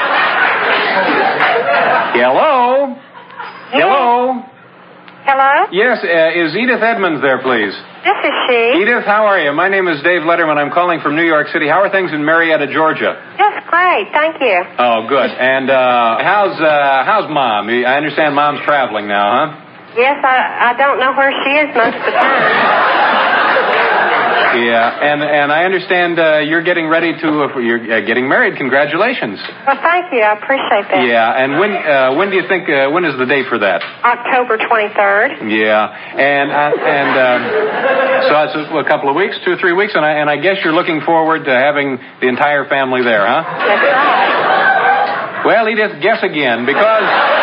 Hello? Hello? Hello? Yes, uh, is Edith Edmonds there, please? This is she. Edith, how are you? My name is Dave Letterman. I'm calling from New York City. How are things in Marietta, Georgia? That's great. Thank you. Oh, good. And uh, how's uh, how's Mom? I understand Mom's traveling now, huh? Yes, I, I don't know where she is most of the time. Yeah, and and I understand uh, you're getting ready to uh, you're uh, getting married. Congratulations. Well, thank you. I appreciate that. Yeah, and when uh, when do you think uh, when is the date for that? October twenty-third. Yeah, and uh, and um, so that's a, a couple of weeks, two or three weeks, and I and I guess you're looking forward to having the entire family there, huh? That's right. Well, Edith, guess again, because.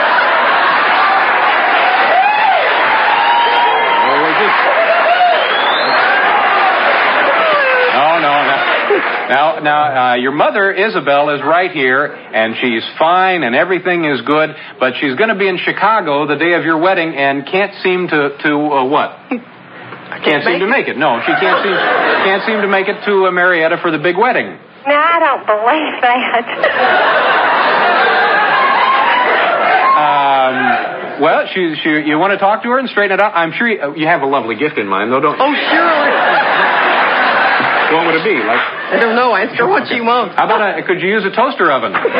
Now, now, uh, your mother, Isabel, is right here, and she's fine, and everything is good, but she's going to be in Chicago the day of your wedding and can't seem to, to uh, what? Can't, can't seem to make it. No, she can't seem, can't seem to make it to uh, Marietta for the big wedding. No, I don't believe that. um, well, she, she, you want to talk to her and straighten it out? I'm sure you, you have a lovely gift in mind, though, don't you? Oh, sure. What would it be? Like I don't know. Ask her what she wants. How about a, could you use a toaster oven? Yes,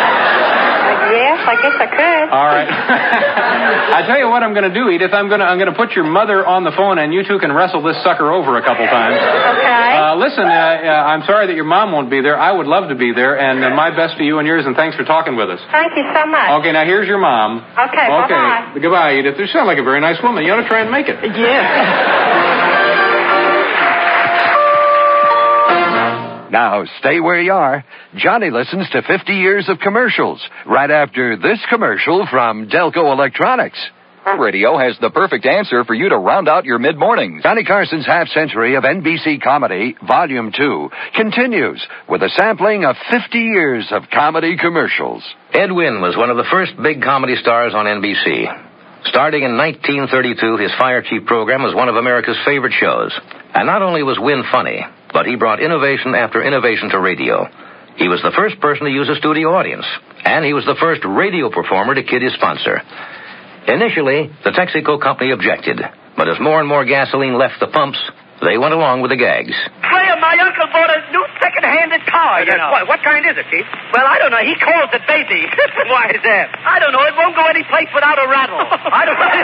I guess I could. All right. I tell you what I'm going to do, Edith. I'm going to I'm going to put your mother on the phone, and you two can wrestle this sucker over a couple times. Okay. Uh, listen, uh, uh, I'm sorry that your mom won't be there. I would love to be there, and uh, my best to you and yours. And thanks for talking with us. Thank you so much. Okay, now here's your mom. Okay. Okay. Bye-bye. Goodbye, Edith. You sound like a very nice woman. You ought to try and make it. Yes. Now, stay where you are. Johnny listens to fifty years of commercials right after this commercial from Delco Electronics. Radio has the perfect answer for you to round out your mid-mornings. Johnny Carson's half century of N B C comedy, Volume two, continues with a sampling of fifty years of comedy commercials. Ed Wynn was one of the first big comedy stars on N B C. Starting in nineteen thirty-two, his Fire Chief program was one of America's favorite shows. And not only was Wynn funny, but he brought innovation after innovation to radio. He was the first person to use a studio audience, and he was the first radio performer to kid his sponsor. Initially, the Texaco company objected, but as more and more gasoline left the pumps, they went along with the gags. Graham, my uncle bought a new second-handed car, you know. What, what kind is it, Chief? Well, I don't know. He calls it baby. Why is that? I don't know. It won't go any place without a rattle. I don't know.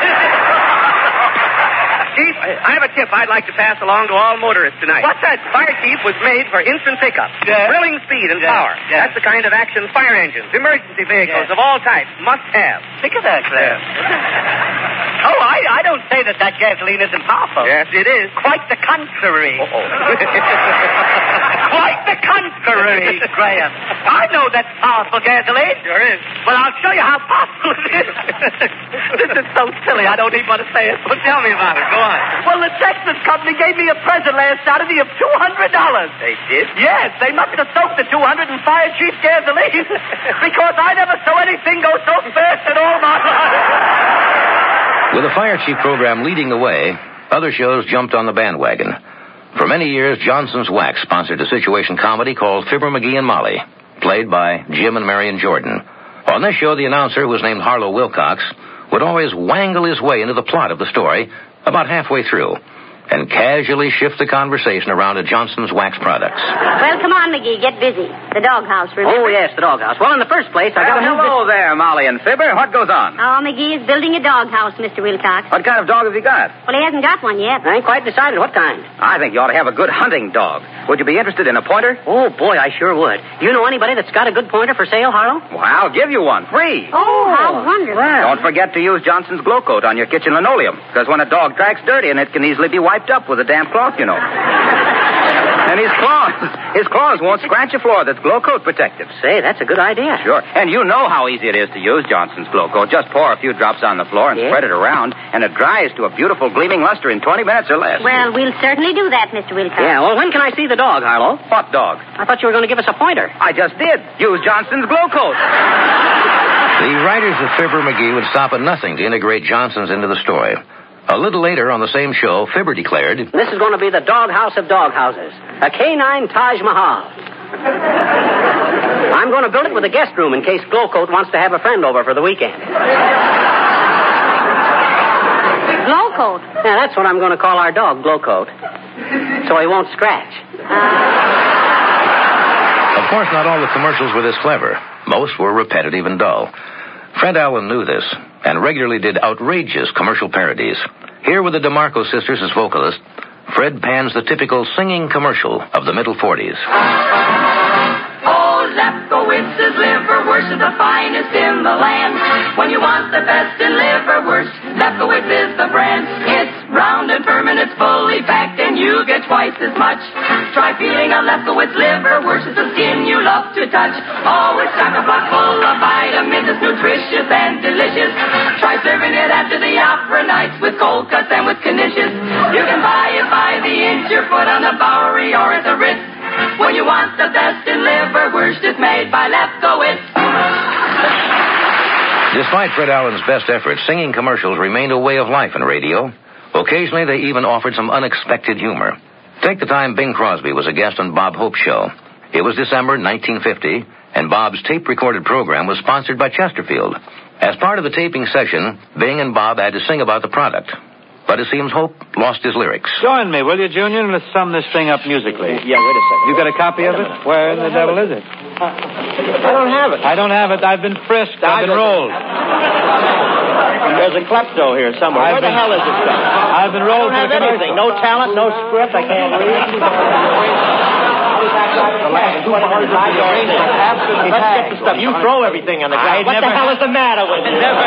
Chief, I have a tip I'd like to pass along to all motorists tonight. What's that? Fire Chief was made for instant pickup. Yeah. Thrilling speed and yeah. power. Yeah. That's the kind of action fire engines, emergency vehicles yeah. of all types must have. Think of that, Claire. Yeah. Oh, I, I don't say that that gasoline isn't powerful. Yes, it is. Quite the contrary. Uh-oh. Quite the contrary, Graham. I know that's powerful gasoline. Sure is. But I'll show you how powerful it is. This is so silly, I don't even want to say it. Well, tell me about it. Go on. Well, the Texas company gave me a present last Saturday of two hundred dollars. They did? Yes, they must have soaked the two hundred in Fire Chief gasoline. Because I never saw anything go so fast in all my life. With the Fire Chief program leading the way, other shows jumped on the bandwagon. For many years, Johnson's Wax sponsored a situation comedy called Fibber McGee and Molly, played by Jim and Marion Jordan. On this show, the announcer, who was named Harlow Wilcox, would always wangle his way into the plot of the story about halfway through and casually shift the conversation around to Johnson's Wax products. Well, come on, McGee, get busy. The doghouse, remember? Oh, yes, the doghouse. Well, in the first place, I got to move hello this... there, Molly and Fibber. What goes on? Oh, McGee is building a doghouse, Mister Wilcox. What kind of dog have you got? Well, he hasn't got one yet. I ain't quite decided what kind. I think you ought to have a good hunting dog. Would you be interested in a pointer? Oh, boy, I sure would. Do you know anybody that's got a good pointer for sale, Harlow? Well, I'll give you one, free. Oh, how wonderful. Don't forget to use Johnson's Glow Coat on your kitchen linoleum, because when a dog tracks dirty in it, can easily be wiped up with a damp cloth, you know. And his claws, his claws won't scratch a floor that's Glow Coat protective. Say, that's a good idea. Sure. And you know how easy it is to use Johnson's Glow Coat. Just pour a few drops on the floor and yeah. spread it around, and it dries to a beautiful gleaming luster in twenty minutes or less. Well, we'll certainly do that, Mister Wilcox. Yeah, well, when can I see the dog, Harlow? What dog? I thought you were going to give us a pointer. I just did. Use Johnson's Glow Coat. The writers of Fibber McGee would stop at nothing to integrate Johnson's into the story. A little later on the same show, Fibber declared, "This is going to be the doghouse of doghouses, a canine Taj Mahal. I'm going to build it with a guest room in case Glow Coat wants to have a friend over for the weekend." Glow Coat? Yeah, that's what I'm going to call our dog, Glow Coat, so he won't scratch. Of course, not all the commercials were this clever. Most were repetitive and dull. Fred Allen knew this and regularly did outrageous commercial parodies. Here with the DeMarco sisters as vocalists, Fred pans the typical singing commercial of the middle forties. Oh, Lefkowitz's liverwurst is the finest in the land. When you want the best in liverwurst, Lefkowitz is the brand. It's round and firm and it's fully packed and you get twice as much. Try feeling a Lefkowitz liverwurst. It's the skin you love to touch. Oh, it's chock-a-block full of vitamins. It's nutritious and delicious. Try serving it after the opera nights with cold cuts and with knishes. You can buy it by the inch or foot on the Bowery or at the Ritz. When you want the best in liverwurst, it's made by Lefkowitz. Despite Fred Allen's best efforts, singing commercials remained a way of life in radio. Occasionally, they even offered some unexpected humor. Take the time Bing Crosby was a guest on Bob Hope's show. It was December nineteen fifty, and Bob's tape-recorded program was sponsored by Chesterfield. As part of the taping session, Bing and Bob had to sing about the product. But it seems Hope lost his lyrics. Join me, will you, Junior, and let's sum this thing up musically. Yeah, wait a second. You got a copy of it? Where in the devil is it? I don't have it. I don't have it. I've been frisked. I've been rolled. There's a klepto here somewhere. I've Where been, the hell is this stuff? I've been rolled. I don't have anything. No talent, no script. I can't read. Absolutely. Let's get the stuff. You throw everything on the ground. What the hell is the matter with you? Never.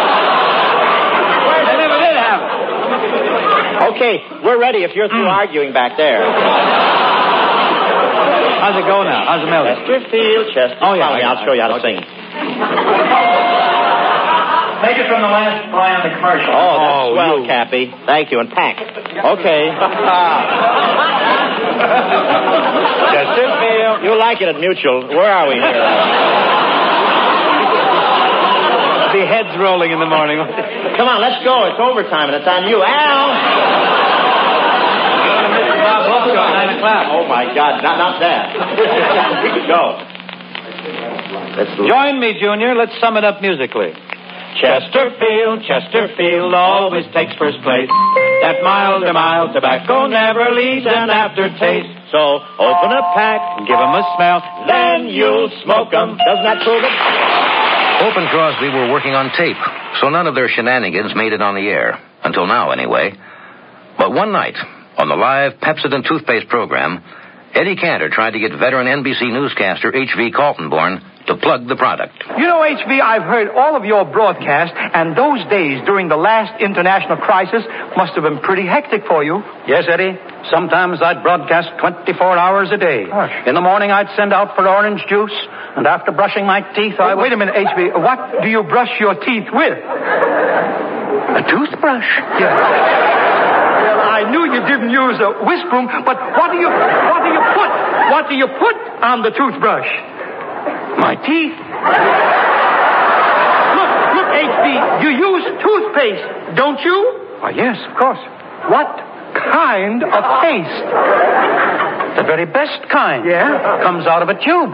I never did have it. Okay, we're ready if you're through mm. arguing back there. How's it go now? How's the melody? Chesterfield, Chesterfield. Oh, yeah. I'll show you how to sing. take it from the last fly on the commercial. Oh, that's Oh, swell, you. Cappy. Thank you, and pack. Okay. Chesterfield. You like it at Mutual. Where are we here? The head's rolling in the morning. Come on, let's go. It's overtime, and it's on you. Al! Nine o'clock. Oh, my God. Not, not that. Go. Let's Join me, Junior. Let's sum it up musically. Chesterfield, Chesterfield always takes first place. That mild to mild tobacco never leaves an aftertaste. So open a pack and give 'em a smell, then you'll smoke 'em. Doesn't that prove it? Hope and Crosby were working on tape, so none of their shenanigans made it on the air. Until now, anyway. But one night, on the live Pepsodent toothpaste program, Eddie Cantor tried to get veteran N B C newscaster H V Kaltenborn to plug the product. You know, H V, I've heard all of your broadcasts, and those days during the last international crisis must have been pretty hectic for you. Yes, Eddie. Sometimes I'd broadcast twenty-four hours a day. Gosh. In the morning, I'd send out for orange juice, and after brushing my teeth, I Oh, would... wait a minute, H V. What do you brush your teeth with? A toothbrush. Yeah. Well, I knew you didn't use a whisk broom, but what do you what do you put? What do you put on the toothbrush? My teeth. Look, look, H B, you use toothpaste, don't you? Why, yes, of course. What kind of paste? The very best kind. Yeah? Comes out of a tube.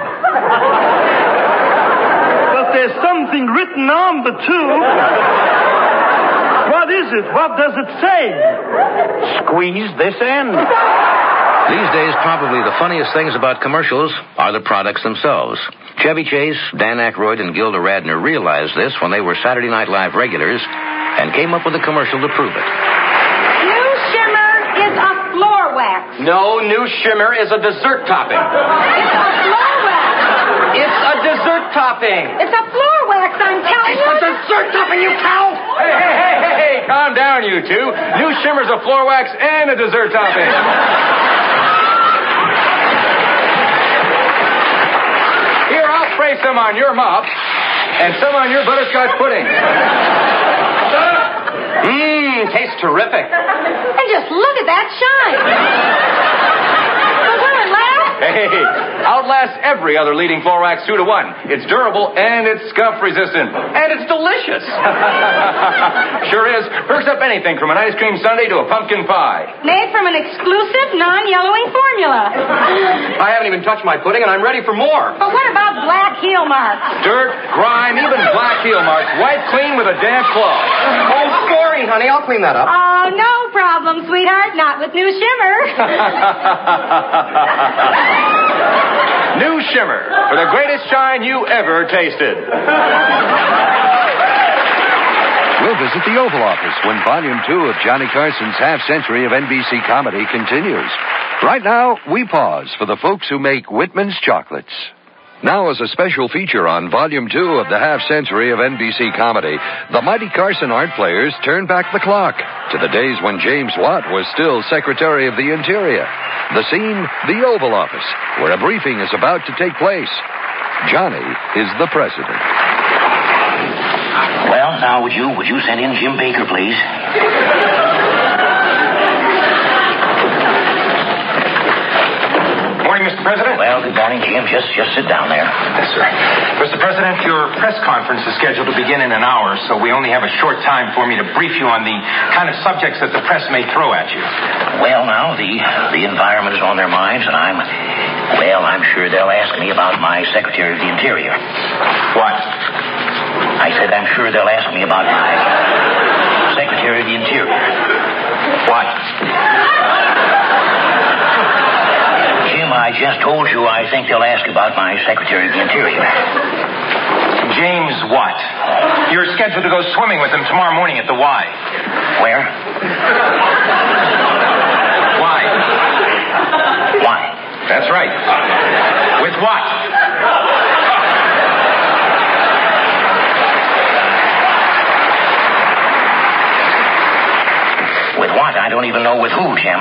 But there's something written on the tube. What is it? What does it say? Squeeze this end. These days, probably the funniest things about commercials are the products themselves. Chevy Chase, Dan Aykroyd, and Gilda Radner realized this when they were Saturday Night Live regulars and came up with a commercial to prove it. New Shimmer is a floor wax. No, New Shimmer is a dessert topping. It's a floor wax. It's a dessert topping. It's a floor wax, I'm telling It's you. a dessert topping, you cow! Hey, hey, hey, hey, hey, calm down, you two. New Shimmer's a floor wax and a dessert topping. Here, I'll spray some on your mop and some on your butterscotch pudding. Mmm, tastes terrific. And just look at that shine. Will it last? Hey, outlasts every other leading floor wax two to one. It's durable and it's scuff resistant. And it's delicious. Sure is. Perks up anything from an ice cream sundae to a pumpkin pie. Made from an exclusive non-yellowing formula. I haven't even touched my pudding and I'm ready for more. But what about black heel marks? Dirt, grime, even black heel marks. Wiped clean with a damp cloth. Oh, sorry, honey. I'll clean that up. Oh, no problem, sweetheart. Not with New Shimmer. New Shimmer, for the greatest shine you ever tasted. We'll visit the Oval Office when Volume two of Johnny Carson's half-century of N B C comedy continues. Right now, we pause for the folks who make Whitman's Chocolates. Now, as a special feature on Volume two of the half-century of N B C comedy, the mighty Carson art players turn back the clock to the days when James Watt was still Secretary of the Interior. The scene, the Oval Office, where a briefing is about to take place. Johnny is the president. Well, now, would you would you send in Jim Baker, please? Morning, Mister President. Well, good morning, Jim. Just just sit down there. Yes, sir. Mister President, your press conference is scheduled to begin in an hour, so we only have a short time for me to brief you on the kind of subjects that the press may throw at you. Well, now, the the environment is on their minds, and I'm, well, I'm sure they'll ask me about my Secretary of the Interior. What? I said I'm sure they'll ask me about my Secretary of the Interior. What? Jim, I just told you I think they'll ask about my Secretary of the Interior. James what? You're scheduled to go swimming with him tomorrow morning at the Y. Where? Why? Why? That's right. With what? With what? I don't even know with who, Jim.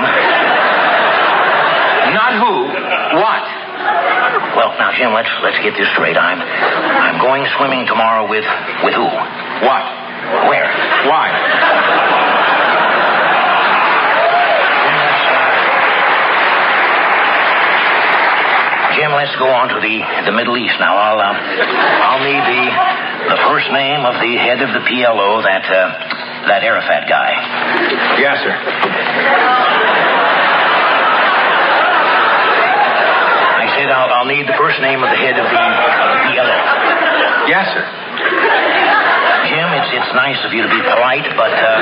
Not who. What? Well, now, Jim, let's let's get this straight. I'm I'm going swimming tomorrow with with who? What? Where? Why? Jim, let's go on to the, the Middle East now. I'll uh, I'll need the the first name of the head of the P L O, that uh, that Arafat guy. Yes, sir. I said I'll, I'll need the first name of the head of the, of the P L O. Yes, sir. Jim, it's it's nice of you to be polite, but uh,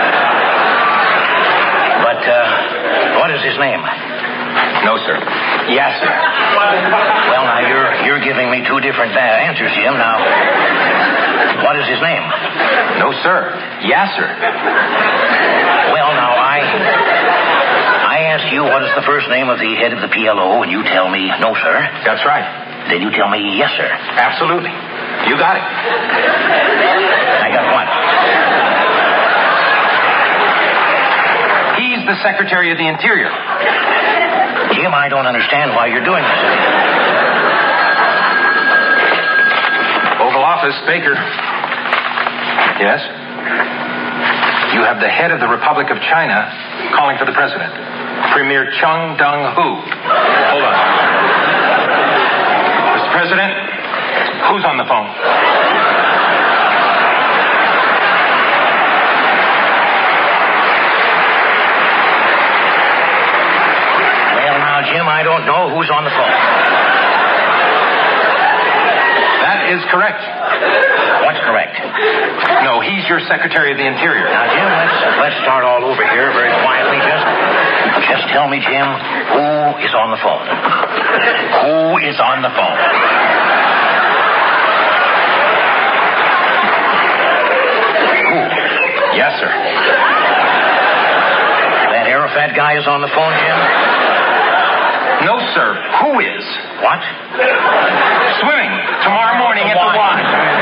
but uh, what is his name? No, sir. Yes, sir. Well, now, you're you're giving me two different bad answers, Jim. Now, what is his name? No, sir. Yes, sir. Well, now, I I ask you what is the first name of the head of the P L O, and you tell me no, sir. That's right. Then you tell me yes, sir. Absolutely. You got it. I got what? He's the Secretary of the Interior. Jim, I don't understand why you're doing this. Oval Office, Baker. Yes? You have the head of the Republic of China calling for the president. Premier Chung Dong-hu. Hold on. Mister President, who's on the phone? Jim, I don't know who's on the phone. That is correct. What's correct? No, he's your Secretary of the Interior. Now, Jim, let's let's start all over here very quietly. Just, just tell me, Jim, who is on the phone? Who is on the phone? Who? Yes, sir. That Arafat guy is on the phone, Jim? No, sir. Who is? What? Swimming tomorrow morning at the Y.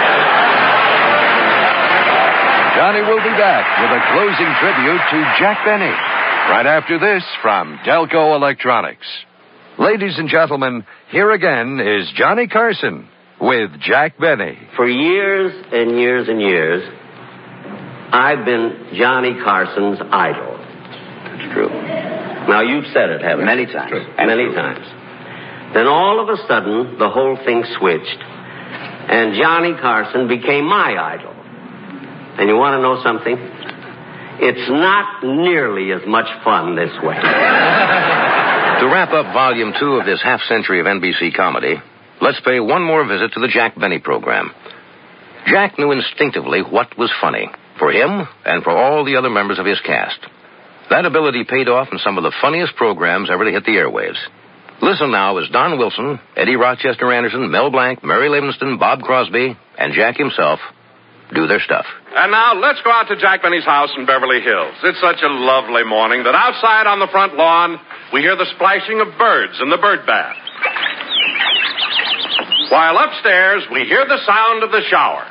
Johnny will be back with a closing tribute to Jack Benny right after this from Delco Electronics. Ladies and gentlemen, here again is Johnny Carson with Jack Benny. For years and years and years, I've been Johnny Carson's idol. It's true. Now, you've said it, haven't you? Many times. True. Many times. Then all of a sudden, the whole thing switched, and Johnny Carson became my idol. And you want to know something? It's not nearly as much fun this way. To wrap up Volume two of this half-century of N B C comedy, let's pay one more visit to the Jack Benny program. Jack knew instinctively what was funny, for him and for all the other members of his cast. That ability paid off in some of the funniest programs ever to hit the airwaves. Listen now as Don Wilson, Eddie Rochester Anderson, Mel Blanc, Mary Livingston, Bob Crosby, and Jack himself do their stuff. And now, let's go out to Jack Benny's house in Beverly Hills. It's such a lovely morning that outside on the front lawn, we hear the splashing of birds in the bird bath. While upstairs, we hear the sound of the shower.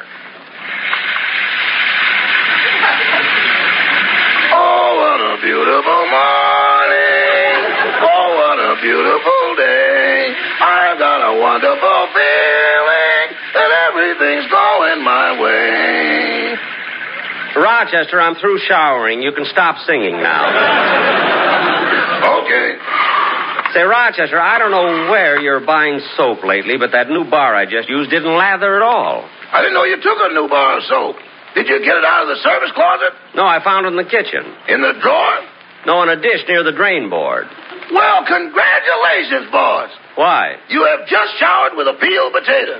Oh, what a beautiful morning. Oh, what a beautiful day. I've got a wonderful feeling that everything's going my way. Rochester, I'm through showering. You can stop singing now. Okay. Say, Rochester, I don't know where you're buying soap lately, but that new bar I just used didn't lather at all. I didn't know you took a new bar of soap. Did you get it out of the service closet? No, I found it in the kitchen. In the drawer? No, on a dish near the drain board. Well, congratulations, boss. Why? You have just showered with a peeled potato.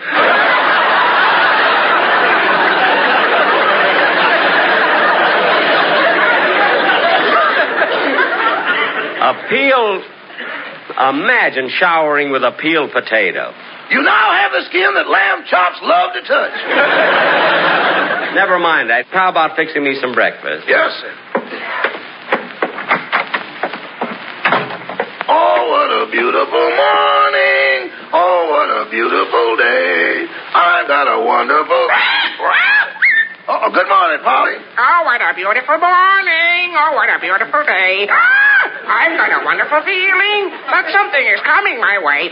A peeled... Imagine showering with a peeled potato. You now have the skin that lamb chops love to touch. Never mind that. How about fixing me some breakfast? Yes, sir. Oh, what a beautiful morning. Oh, what a beautiful day. I've got a wonderful... Oh, good morning, Polly. Oh, what a beautiful morning. Oh, what a beautiful day. Ah, I've got a wonderful feeling that something is coming my way.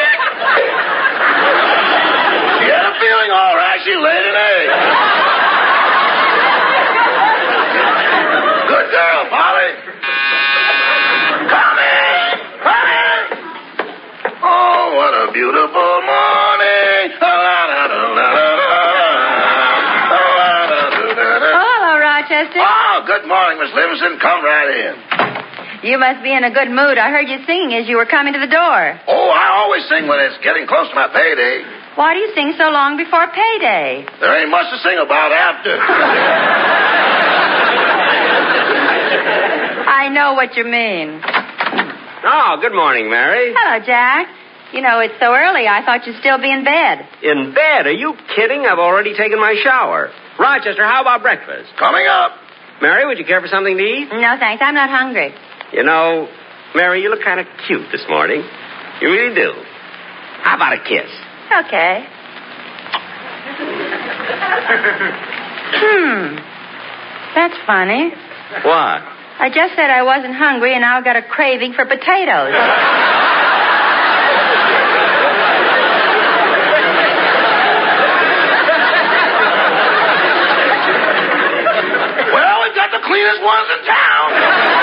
She had a feeling all right. She laid an egg. beautiful morning. Oh, hello, Rochester. Oh, good morning, Miss Livingston. Come right in. You must be in a good mood. I heard you singing as you were coming to the door. Oh, I always sing when it's getting close to my payday. Why do you sing so long before payday? There ain't much to sing about after. I know what you mean. Oh, good morning, Mary. Hello, Jack. You know, it's so early, I thought you'd still be in bed. In bed? Are you kidding? I've already taken my shower. Rochester, how about breakfast? Coming up. Mary, would you care for something to eat? No, thanks. I'm not hungry. You know, Mary, you look kind of cute this morning. You really do. How about a kiss? Okay. Hmm. That's funny. What? I just said I wasn't hungry, and now I've got a craving for potatoes. Well, we've got the cleanest ones in town.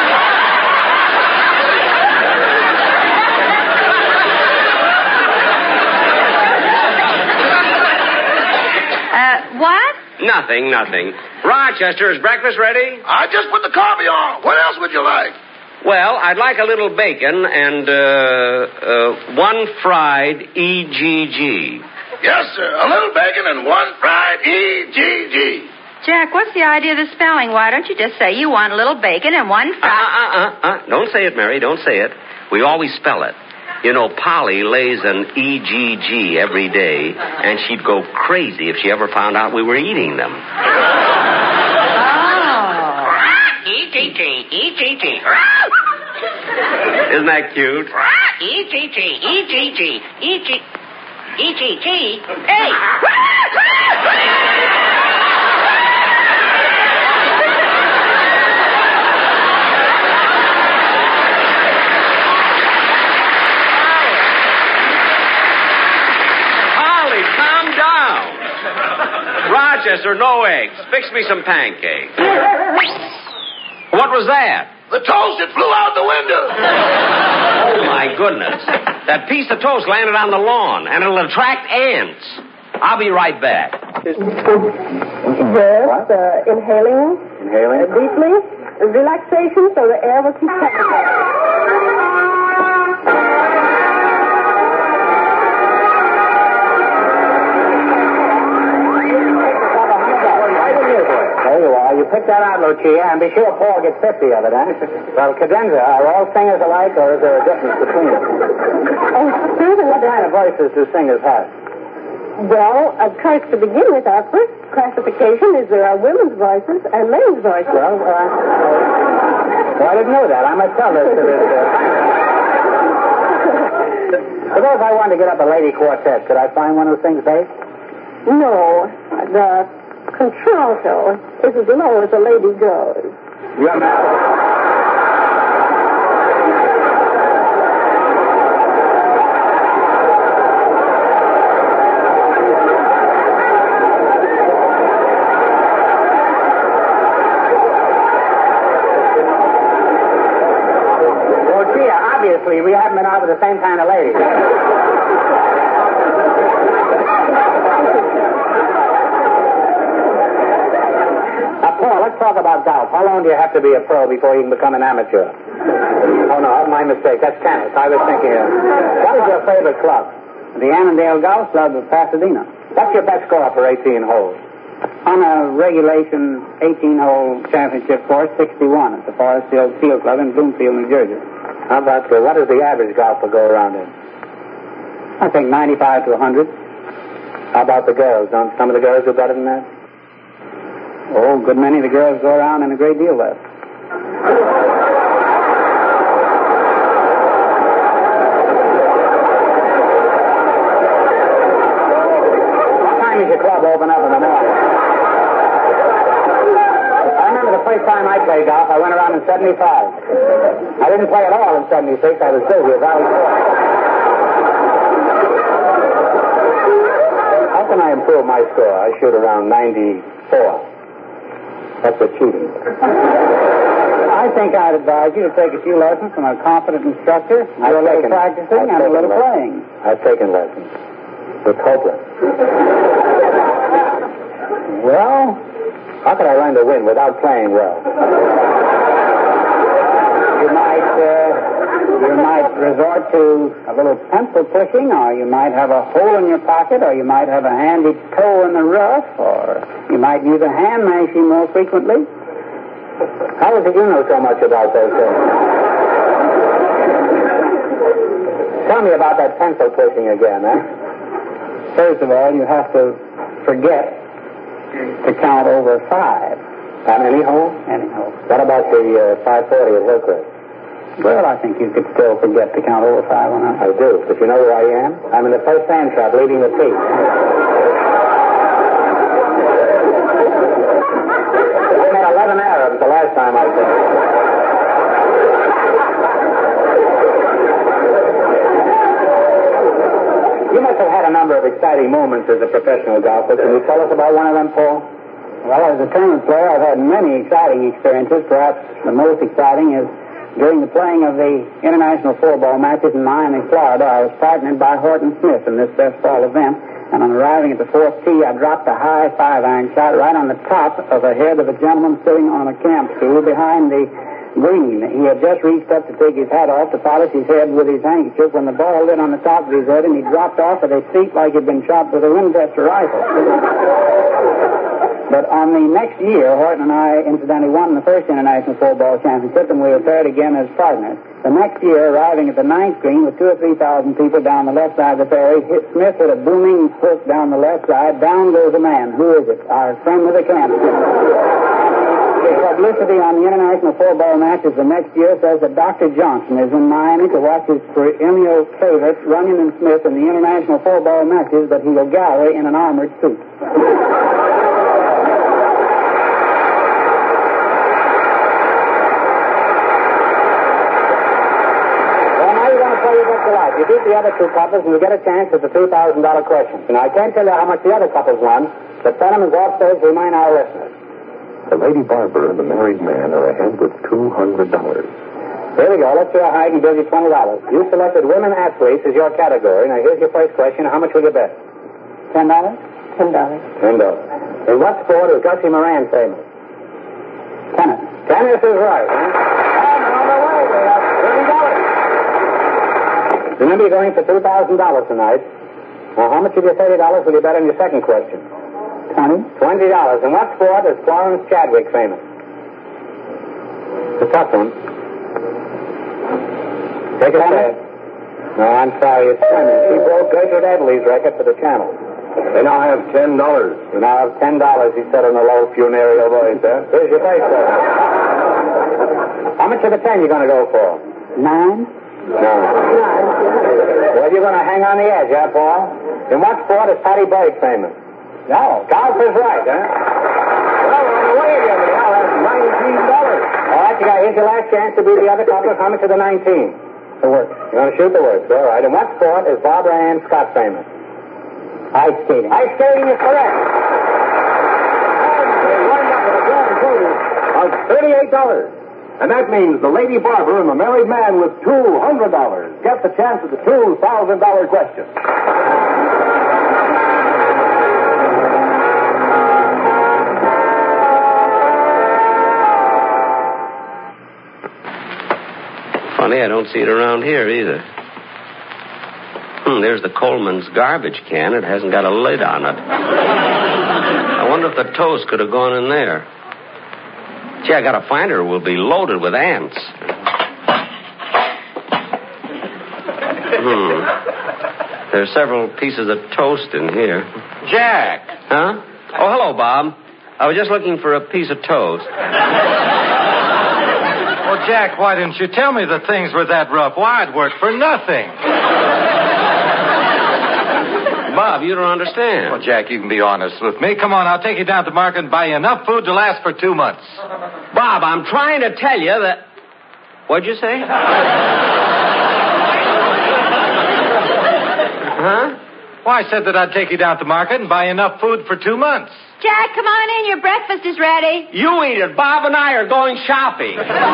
Uh, what? Nothing, nothing. Rochester, is breakfast ready? I just put the coffee on. What else would you like? Well, I'd like a little bacon and uh, uh, one fried E G G. Yes, sir. A little bacon and one fried E G G. Jack, what's the idea of the spelling? Why don't you just say you want a little bacon and one fried... Uh, uh, uh, uh. Don't say it, Mary. Don't say it. We always spell it. You know, Polly lays an E G G every day, and she'd go crazy if she ever found out we were eating them. E G G, E G G. Isn't that cute? E G G, E G G, E G... E G G? Hey! Polly, calm down. Rochester, no eggs. Fix me some pancakes. What was that? The toast that flew out the window. Oh, my goodness. That piece of toast landed on the lawn, and it'll attract ants. I'll be right back. Yes, uh, inhaling. Inhaling? Uh, deeply. Relaxation so the air will keep There you are. You picked that out, Lucia, and be sure Paul gets fifty of it, eh? Well, cadenza, are all singers alike, or is there a difference between them? Oh, Susan, What kind of voices do singers have? well, of course, to begin with, our first classification is there are women's voices and men's voices. Well, uh, well, I didn't know that. I must tell this to this. Uh... Suppose I wanted to get up a lady quartet. Could I find one who sings bass? No, the contralto is as low as a lady goes. You're not. Obviously, we haven't been out with the same kind of lady. Now, Paul, let's talk about golf. How long do you have to be a pro before you can become an amateur? Oh, no, that's my mistake. That's tennis. I was thinking of... What is your favorite club? The Annandale Golf Club of Pasadena. What's your best score for eighteen holes? On a regulation eighteen-hole championship course, sixty-one at the Forest Hill Field Club in Bloomfield, New Jersey. How about, uh, what does the average golfer go around in? I think ninety-five to one hundred. How about the girls? Don't some of the girls do better than that? Oh, a good many of the girls go around and a great deal less. What time does your club open up in the morning? I remember the first time I played golf, I went around in seventy-five. I didn't play at all in seventy-six. I was busy at Valley Forge. How can I improve my score? I shoot around ninety-four. That's achieving. I I think I'd advise you to take a few lessons from a competent instructor. Do I've a little taken- practicing I've and a taken little lessons. playing. I've taken lessons. It's hopeless. Well, How could I learn to win without playing well? you might uh, you might resort to a little pencil pushing, or you might have a hole in your pocket, or you might have a handy toe in the rough, or you might use a hand mashing more frequently. How is it you know so much about those things? Tell me about that pencil pushing again, eh? First of all, you have to forget to count over five. On any hole? Any hole. What about the uh, five forty at Hillcrest? Well, I think you could still forget to count over five on that. I do, but you know who I am? I'm in the first sand trap leading the team. I met eleven Arabs the last time I played. You must have had a number of exciting moments as a professional golfer. Can you tell us about one of them, Paul? Well, as a tournament player, I've had many exciting experiences. Perhaps the most exciting is during the playing of the international four-ball matches in Miami, Florida. I was partnered by Horton Smith in this best ball event, and on arriving at the fourth tee, I dropped a high five-iron shot right on the top of the head of a gentleman sitting on a camp stool behind the green. He had just reached up to take his hat off to polish his head with his handkerchief when the ball lit on the top of his head, and he dropped off at his feet like he'd been shot with a Winchester rifle. But on the next year, Horton and I incidentally won the first international four-ball championship, and we were paired again as partners. The next year, arriving at the ninth green with two or three thousand people down the left side of the ferry, hit Smith hit a booming hook down the left side. Down goes a man. Who is it? Our friend with the camp. The publicity on the international four-ball matches the next year says that Doctor Johnson is in Miami to watch his perennial favorite, Runyon and Smith, in the international four-ball matches that he will gallery in an armored suit. You beat the other two couples and you get a chance at the two thousand dollars question. And I can't tell you how much the other couples won, but send them and go upstairs to remind our listeners. The Lady Barber and the married man are ahead with two hundred dollars. Here we go. Let's do a hide and give you twenty dollars. You selected women athletes as your category. Now, here's your first question. How much will you bet? Ten dollars? Ten dollars. Ten dollars. In what sport is Gussie Moran famous? Tennis. Tennis is right, huh? And on the way, we have thirty dollars. Remember, you're going for two thousand dollars tonight. Now, how much of your thirty dollars will you bet on your second question? Twenty. Twenty dollars. In what sport is Florence Chadwick famous? It's a tough one. Take a chance. No, I'm sorry. It's swimming. She broke Gertrude Adley's record for the channel. They now have ten dollars. You now have ten dollars, he said in a low funereal voice, huh? Here's your face, sir. How much of the ten you going to go for? Nine. No. Well, you're going to hang on the edge, huh, Paul? In what sport is Patty Burke famous? No. Golf is right, huh? Well, we're on the way again. We now have nineteen dollars. All right, you got, here's your last chance to be the other couple. How much of the nineteen? The works. You're going to shoot the works. All right. In what sport is Barbara Ann Scott famous? Ice skating. Ice skating is correct. They wind up with a grand total of thirty-eight dollars. And that means the Lady Barber and the married man with two hundred dollars get the chance at the two thousand dollars question. Funny, I don't see it around here either. Hmm, there's the Coleman's garbage can. It hasn't got a lid on it. I wonder if the toast could have gone in there. Gee, I gotta find her. We'll be loaded with ants. Hmm. There's several pieces of toast in here. Jack. Huh? Oh, hello, Bob. I was just looking for a piece of toast. Well, Jack, why didn't you tell me that things were that rough? Why, I'd work for nothing. Bob, you don't understand. Well, Jack, you can be honest with me. Come on, I'll take you down to the market and buy you enough food to last for two months. Bob, I'm trying to tell you that... What'd you say? Huh? Well, I said that I'd take you down to market and buy enough food for two months. Jack, come on in. Your breakfast is ready. You eat it. Bob and I are going shopping.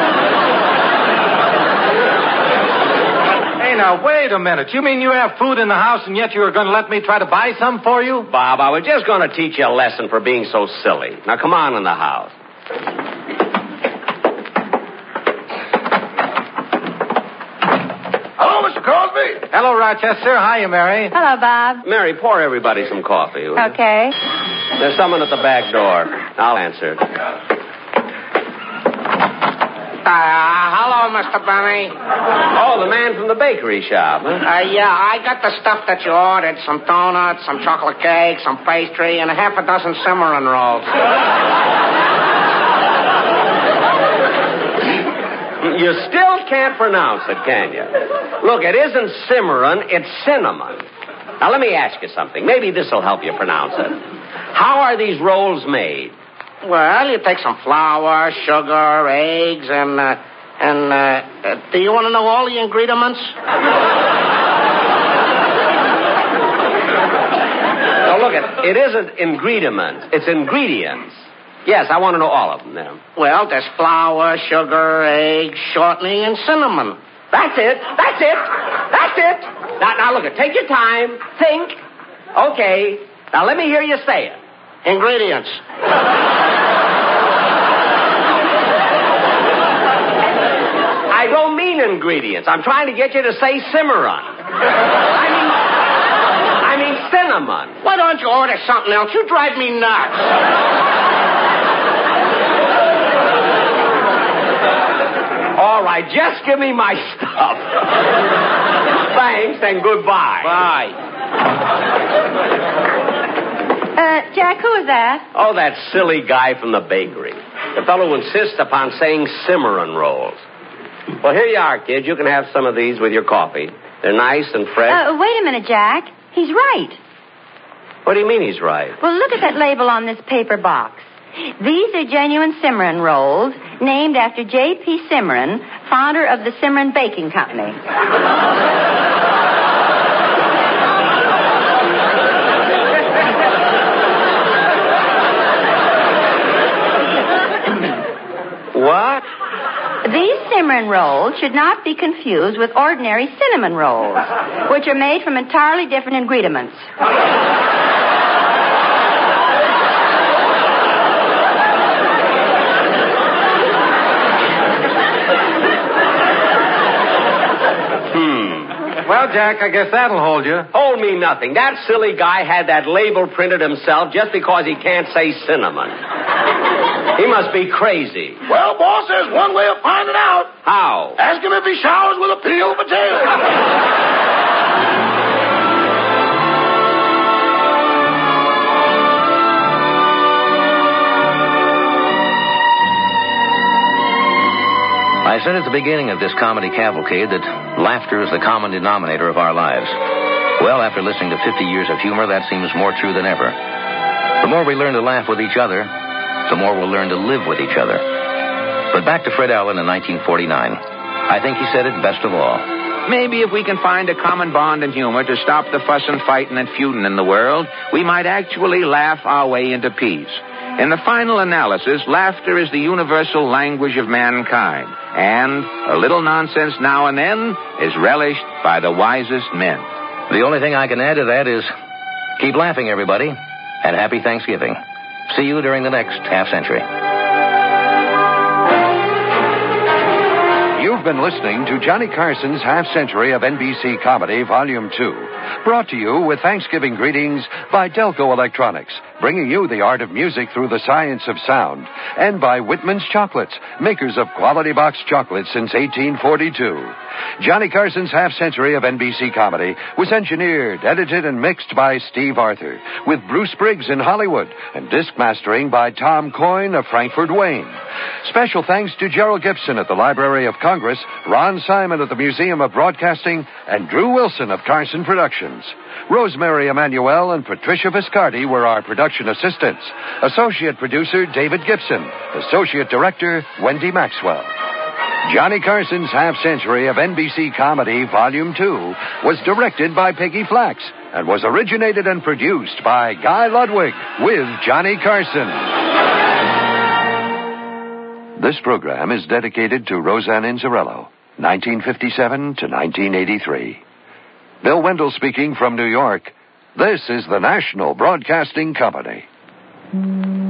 Hey, now, wait a minute. You mean you have food in the house and yet you are going to let me try to buy some for you? Bob, I was just going to teach you a lesson for being so silly. Now, come on in the house. Hello, Mister Crosby. Hello, Rochester. Hiya, Mary. Hello, Bob. Mary, pour everybody some coffee. will you? Okay. There's someone at the back door. I'll answer it. Uh, hello, Mister Benny. Oh, the man from the bakery shop, huh? Uh, yeah, I got the stuff that you ordered. Some donuts, some chocolate cake, some pastry, and a half a dozen cimarron rolls. You still can't pronounce it, can you? Look, it isn't cimarron, it's cinnamon. Now, let me ask you something. Maybe this will help you pronounce it. How are these rolls made? Well, you take some flour, sugar, eggs, and, uh, and, uh, uh, do you want to know all the ingredients? Now, look, it, it isn't ingredients, it's ingredients. Yes, I want to know all of them then. Well, there's flour, sugar, eggs, shortening, and cinnamon. That's it. That's it. That's it. Now, now, look, take your time. Think. Okay. Now, let me hear you say it. Ingredients. I don't mean ingredients. I'm trying to get you to say cimarron. I mean, I mean cinnamon. Why don't you order something else? You drive me nuts. All right, just give me my stuff. Thanks and goodbye. Bye. Uh, Jack, who is that? Oh, that silly guy from the bakery. The fellow who insists upon saying cimarron rolls. Well, here you are, kid. You can have some of these with your coffee. They're nice and fresh. Uh, wait a minute, Jack. He's right. What do you mean he's right? Well, look at that label on this paper box. These are genuine Cimarron rolls, named after J P Cimarron, founder of the Cimarron Baking Company. What? These Cimarron rolls should not be confused with ordinary cinnamon rolls, which are made from entirely different ingredients. Well, Jack, I guess that'll hold you. Hold me nothing. That silly guy had that label printed himself just because he can't say cinnamon. He must be crazy. Well, boss, there's one way of finding out. How? Ask him if he showers with a peeled potato. I said at the beginning of this comedy cavalcade that laughter is the common denominator of our lives. Well, after listening to fifty years of humor, that seems more true than ever. The more we learn to laugh with each other, the more we'll learn to live with each other. But back to Fred Allen in nineteen forty-nine. I think he said it best of all. Maybe if we can find a common bond in humor to stop the fuss and fighting and feuding in the world, we might actually laugh our way into peace. In the final analysis, laughter is the universal language of mankind, and a little nonsense now and then is relished by the wisest men. The only thing I can add to that is keep laughing, everybody, and happy Thanksgiving. See you during the next half century. You've been listening to Johnny Carson's Half Century of N B C Comedy, Volume two. Brought to you with Thanksgiving greetings by Delco Electronics, bringing you the art of music through the science of sound. And by Whitman's Chocolates, makers of quality box chocolates since eighteen forty-two. Johnny Carson's Half Century of N B C Comedy was engineered, edited, and mixed by Steve Arthur, with Bruce Briggs in Hollywood, and disc mastering by Tom Coyne of Frankfurt, Wayne. Special thanks to Gerald Gibson at the Library of Congress, Ron Simon at the Museum of Broadcasting, and Drew Wilson of Carson Productions. Rosemary Emanuel and Patricia Viscardi were our production assistants. Associate producer David Gibson. Associate director Wendy Maxwell. Johnny Carson's half-century of N B C comedy, Volume two, was directed by Peggy Flax and was originated and produced by Guy Ludwig with Johnny Carson. This program is dedicated to Roseanne Inzarello, nineteen fifty-seven to nineteen eighty-three. Bill Wendell speaking from New York. This is the National Broadcasting Company.